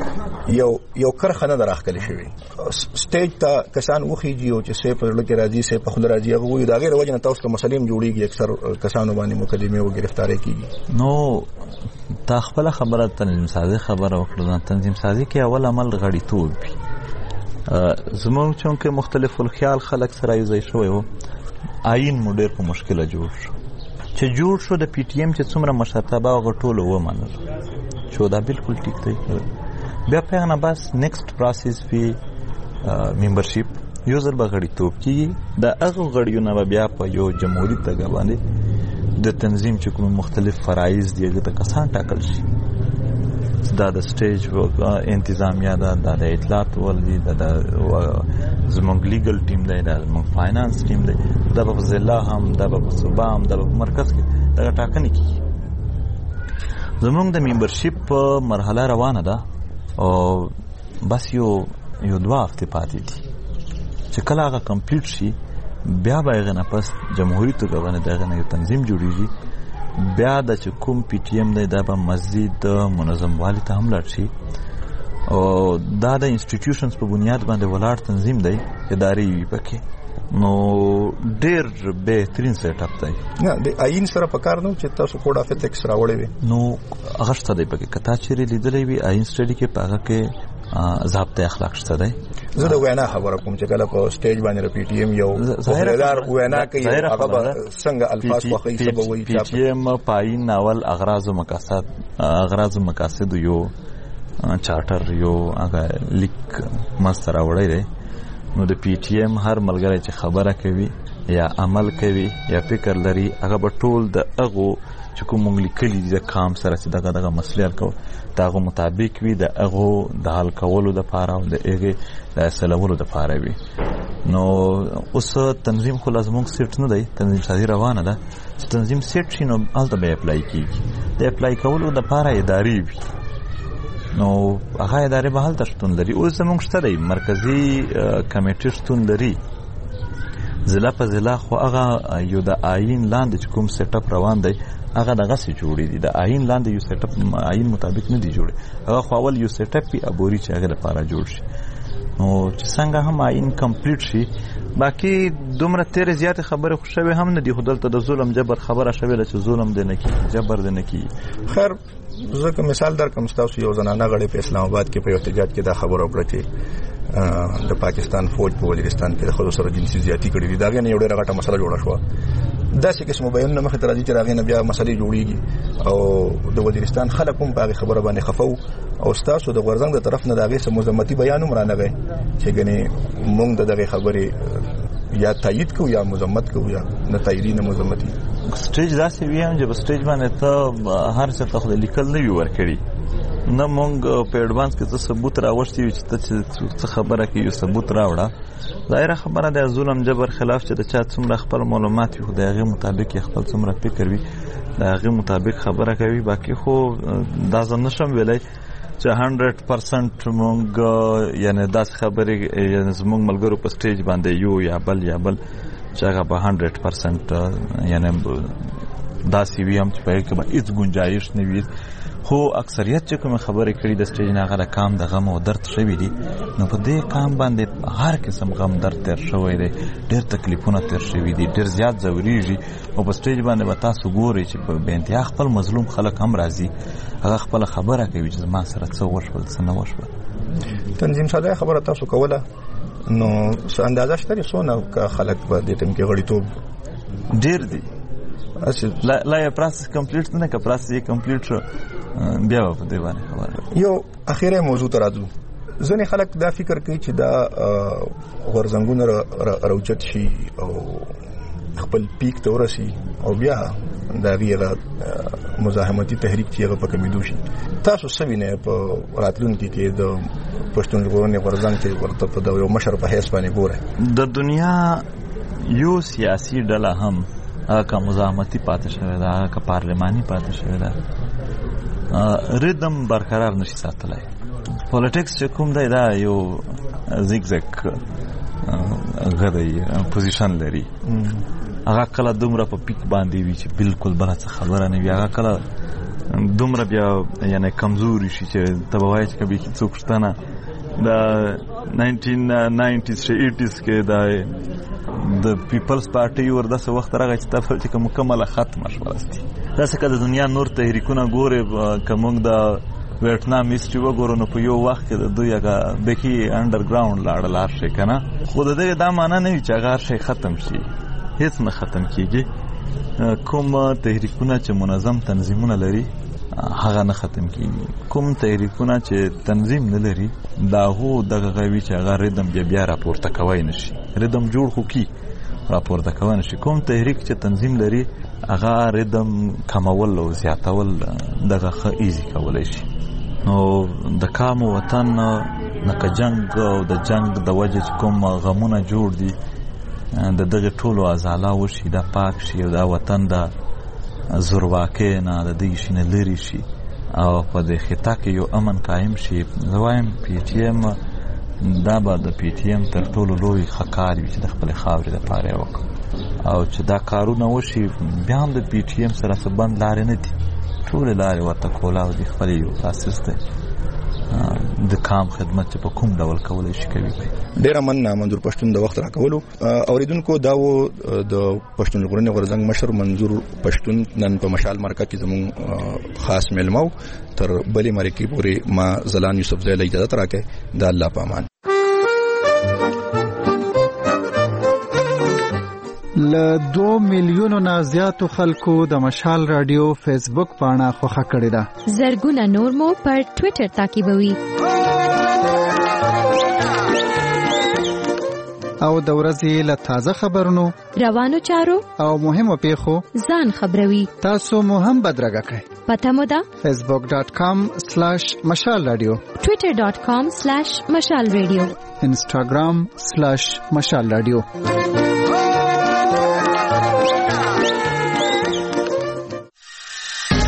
یو کرخه نه دراخلي شوی سټیج ته کسان وخیږي او چې سه په لکه راځي سه په خل راځي هغه وي دا غیر وجه نه تاسو مسلیم جوړیږي، اکثر کسانو باندې مقدمه او گرفتاری کیږي. نو تا خپل خبره تنظیم سازی خبره وکړه. تنظیم سازی کې اول عمل غړیتوب وي. زموږ چونکه مختلف الخيال خلک سره یو ځای شوی وو، آئین مو ډېر په مشکله جوړ شو. چې جوړ شو د پی ټی ایم چې څومره مشرتابه او ټولو ومنل چې دا بالکل ټیک دی. بیا په هغه نه بس نیکسټ پروسس وی ممبرشپ، یو ځل به غړیتوب کیږي. د هغه غړیو نه بیا په یو جمهوریت توګه باندې د تنظیم چې کوم مختلف فرایض دي هغه ته کسان ټاکل شي. دا د سټیج انتظامیه ده، دا د اطلاعات ولدي، دا زموږ لیګل ټیم دی، دا زموږ فاینانس ټیم دی، دا په ضلع هم، دا په صوبه هم، دا په مرکز کې دا ټاکنې کیږي. زموږ د ممبرشپ مرحله روانه ده او بس یو 2 هفته پاتې دي چې کله هغه کمپلیټ شي بیا به هغه نه پس جمهوریت توګه باندې دغه یو تنظیم جوړیږي. بیا د چې کوم پی ټی ایم دی دا به مزید منظم والی ته هم لاړ شي او دا د انسټیټیوشنز په بنیاد باندې ولاړ تنظیم دی، ادارې وي پکې. نو ډېر بهترین سیټ اپ دی. نه د آئین سره پکار نو چې تاسو کوډ اف ایتکس راوړی وي. نو هغه شته دی پکې کتا چیرې لیدلې وي آئین سټډي کې پاګه کې ضابطه اخلاق شته دی. زه د وینا خبره کوم چې کله په سټیج باندې پی ټی ایم یو ظاهر وینا کوي هغه څنګه الفاظ واخی سبب وي. پی ټی ایم پاین اول اغراض او مقاصد یو چارټر یو هغه لیک مستر راوړی دی. نو د پی ټی ایم هر ملګری چې خبره کوي یا عمل کوي یا فکر لري هغه به ټول د هغو چې کوم مونږ لیکلي دي د کام سره چې دغه مسلې حل کوو دغه مطابق وي د هغو د حل کولو دپاره او د هغې د اصلولو دپاره وي. نو اوس تنظیم خو لازمونږ سیټ نه دی، تنظیم سازي روانه ده. چې تنظیم سیټ شي نو هلته به اپلای کېږي. د اپلای کولو دپاره ادارې وي، نو هغه ادارې به هلته شتون لري. اوس زمونږ شته دی مرکزي کمیټې شتون لري ضلع په ضلع، خو هغه یو د آیین لاندې چې کوم سیټ اپ روان دی هغه دغسې جوړې دي. د آیین لاندې یو سیټ اپ آیین مطابق نه دي جوړې، هغه خو اول یو سیټ اپ وي عبوري چې هغه لپاره جوړ شي. نو چې څنګه هم آیین کمپلیټ شي، باقي دومره تیرې زیاتې خبرې خو شوې هم نه دي، خو دلته د ظلم جبر خبره شوې ده چې ظلم دی نه کېږي، جبر دی نه کېږي. خیر زه که مثال درکړم، ستاسو یو زنانه غړی په اسلام آباد کې په یو احتجاج کې دا خبره وکړه چې د پاکستان فوج په وزیرستان کې د ښځو سره جنسي زیاتي کړې دي. د هغې نه یو ډېره غټه مسله جوړه شوه. داسې قسمو بیانونه مخې ته راځي چې د هغې نه بیا مسلې جوړېږي او د وزیرستان خلک هم په هغې خبره باندې خفه وو او ستاسو د غورځنګ د طرف نه د هغې څه مذمتي بیان هم رانغی چې ګنې موږ د دغې خبرې یا تایید کوو یا مذمت کوو یا نه تاییدي نه مذمتي. سټیج داسې وي هم چې په سټیج باندې ته هر څه ته خو د لیکل نه وي ورکړي، نه مونږ په ایډوانس کې څه ثبوت راوښتي وي چې ته څه خبره کې یو ثبوت راوړه. ظاهره خبره د ظلم جبر خلاف چې د چا څومره خپل معلومات وي خو د هغې مطابق یې خپل څومره فکر وي د هغې مطابق خبره کوي. باقي خو دا زه نشم ویلی چې 100% مونږ یعنې داسې خبرې یعنې زمونږ ملګرو په سټیج باندې یو یا بل چې هغه به 100% یعنې داسې وي هم چې په هغې کې به هېڅ ګنجایش نه وي. خو اکثریت چې کومې خبرې کړي د سټیج نه هغه د کام د غم او درد شوي دي. نو په دې کام باندې هر قسم غم درد تیر شوی دی، ډېر تکلیفونه تیر شوي دي، ډېر زیات ځورېږي او په سټیج باندې به تاسو ګورئ چې په انتها خپل مظلوم خلک هم راځي، هغه خپله خبره کوي چې زما سره څه وشول څه نه وشول. تنظیم سازی خبره تاسو کوله، نو څه اندازه شته چې څونه خلک په دې ټیم کې غړیتوب ډېر دي؟ لا یې پروسس کمپلیټ نه که پروسس یې کمپلیټ شو بیا به په دې باندې خبره. یو اخیری موضوع ته راځو. ځینې خلک دا فکر کوي چې دا غورځنګونه راوچت شي او خپل پیک ته ورسي او بیا د هغې مزاحمتي تحریک چې هغه په کمېدو شي. تاسو څه وینئ په راتلونکي کې د پښتون ژغورنې غورځنګ چې ورته په د یو مشر په حیث باندې ګورئ؟ د دنیا یو سیاسي ډله هم هغه که مزاحمتي پاتې شوې ده، هغه که پارلماني پاتې شوې ده، ردم برقرار نشي ساتلی. پولیټکس چې کوم دی دا یو زیګزګ غدی پوزیشن لري. هغه کله دومره په پیک باندې وي چې بالکل بله څه خبره نه وي، هغه کله دومره بیا یعنې کمزوري شي چې ته به وایې چې که بیخي څوک شته نه. د 1990s 80s کې د پیپلز پارټي ور داسې وخت راغی چې تا چې که مکمله ختمه شوه هستي. داسې که د دنیا نور تحریکونه ګورې، که موږ د ویتنام هسټري وګورو نو په یو وخت کې د دوی هغه بیخي انډرګراونډ لاړل هر شی که نه. خو د دغې دا معنا نه وي چې هغه هر شی ختم شي، هېڅ نه ختم کېږي. کوم تحریکونه چې منظم تنظیمونه لري هغه نه ختم کېږي. کوم تحریکونه چې تنظیم نه لري دا هو دغه وي چې هغه ردم بیا راپورته کوی نه شي، ردم جوړ خو کی راپورته کوی نه شي. کوم تحریک چې تنظیم لري هغه ردم کمول او زیاتول دغه ښه ایزي کولی شي. نو د کام وطن نه که جنگ او د جنگ د وجې چې کوم غمونه جوړ دي د دغې ټولو ازاله وشي، دا پاک شي او دا وطن د زورواکۍ نه د دغې شي نه لرې شي او په دې خطه کې یو امن قایم شي. زه وایم پی ټي ایم دا به د پی ټي ایم تر ټولو لوی ښه کار وي چې د خپلې خاورې دپاره یې وکړو او چې دا کارونه وشي بیا هم د پی ټي ایم سره څه بند لارې نه دي، ټولې لارې ورته کولاو دي. خپل یو تاسیس دی د کام خدمت چې په کوم ډول کولی شي کوي. ډېره مننه منظور پښتون د وخت راکولو. اوریدونکو دا و د پښتون ژغورنې غورځنګ مشر منظور پښتون نن په مشال مرکه کې زموږ خاص میلمه و. تر بلې مرکې پورې ما زلان یوسفزی له اجازت راکړئ. د الله په امان. له 2 میلیونو نه زیاتو خلکو د مشال رادیو فیسبوک پاڼه خوښه کړې ده. زرګونه نور مو پر ټوئیټر تعقیبوي. او د ورځې له تازه خبرونو روانو چارو او مهمو پیښو ځان خبروي. تاسو مو هم بدرګه کړئ. پته مو ده facebook.com/مشال رادیو، twitter.com/مشال رادیو، instagram/مشال رادیو.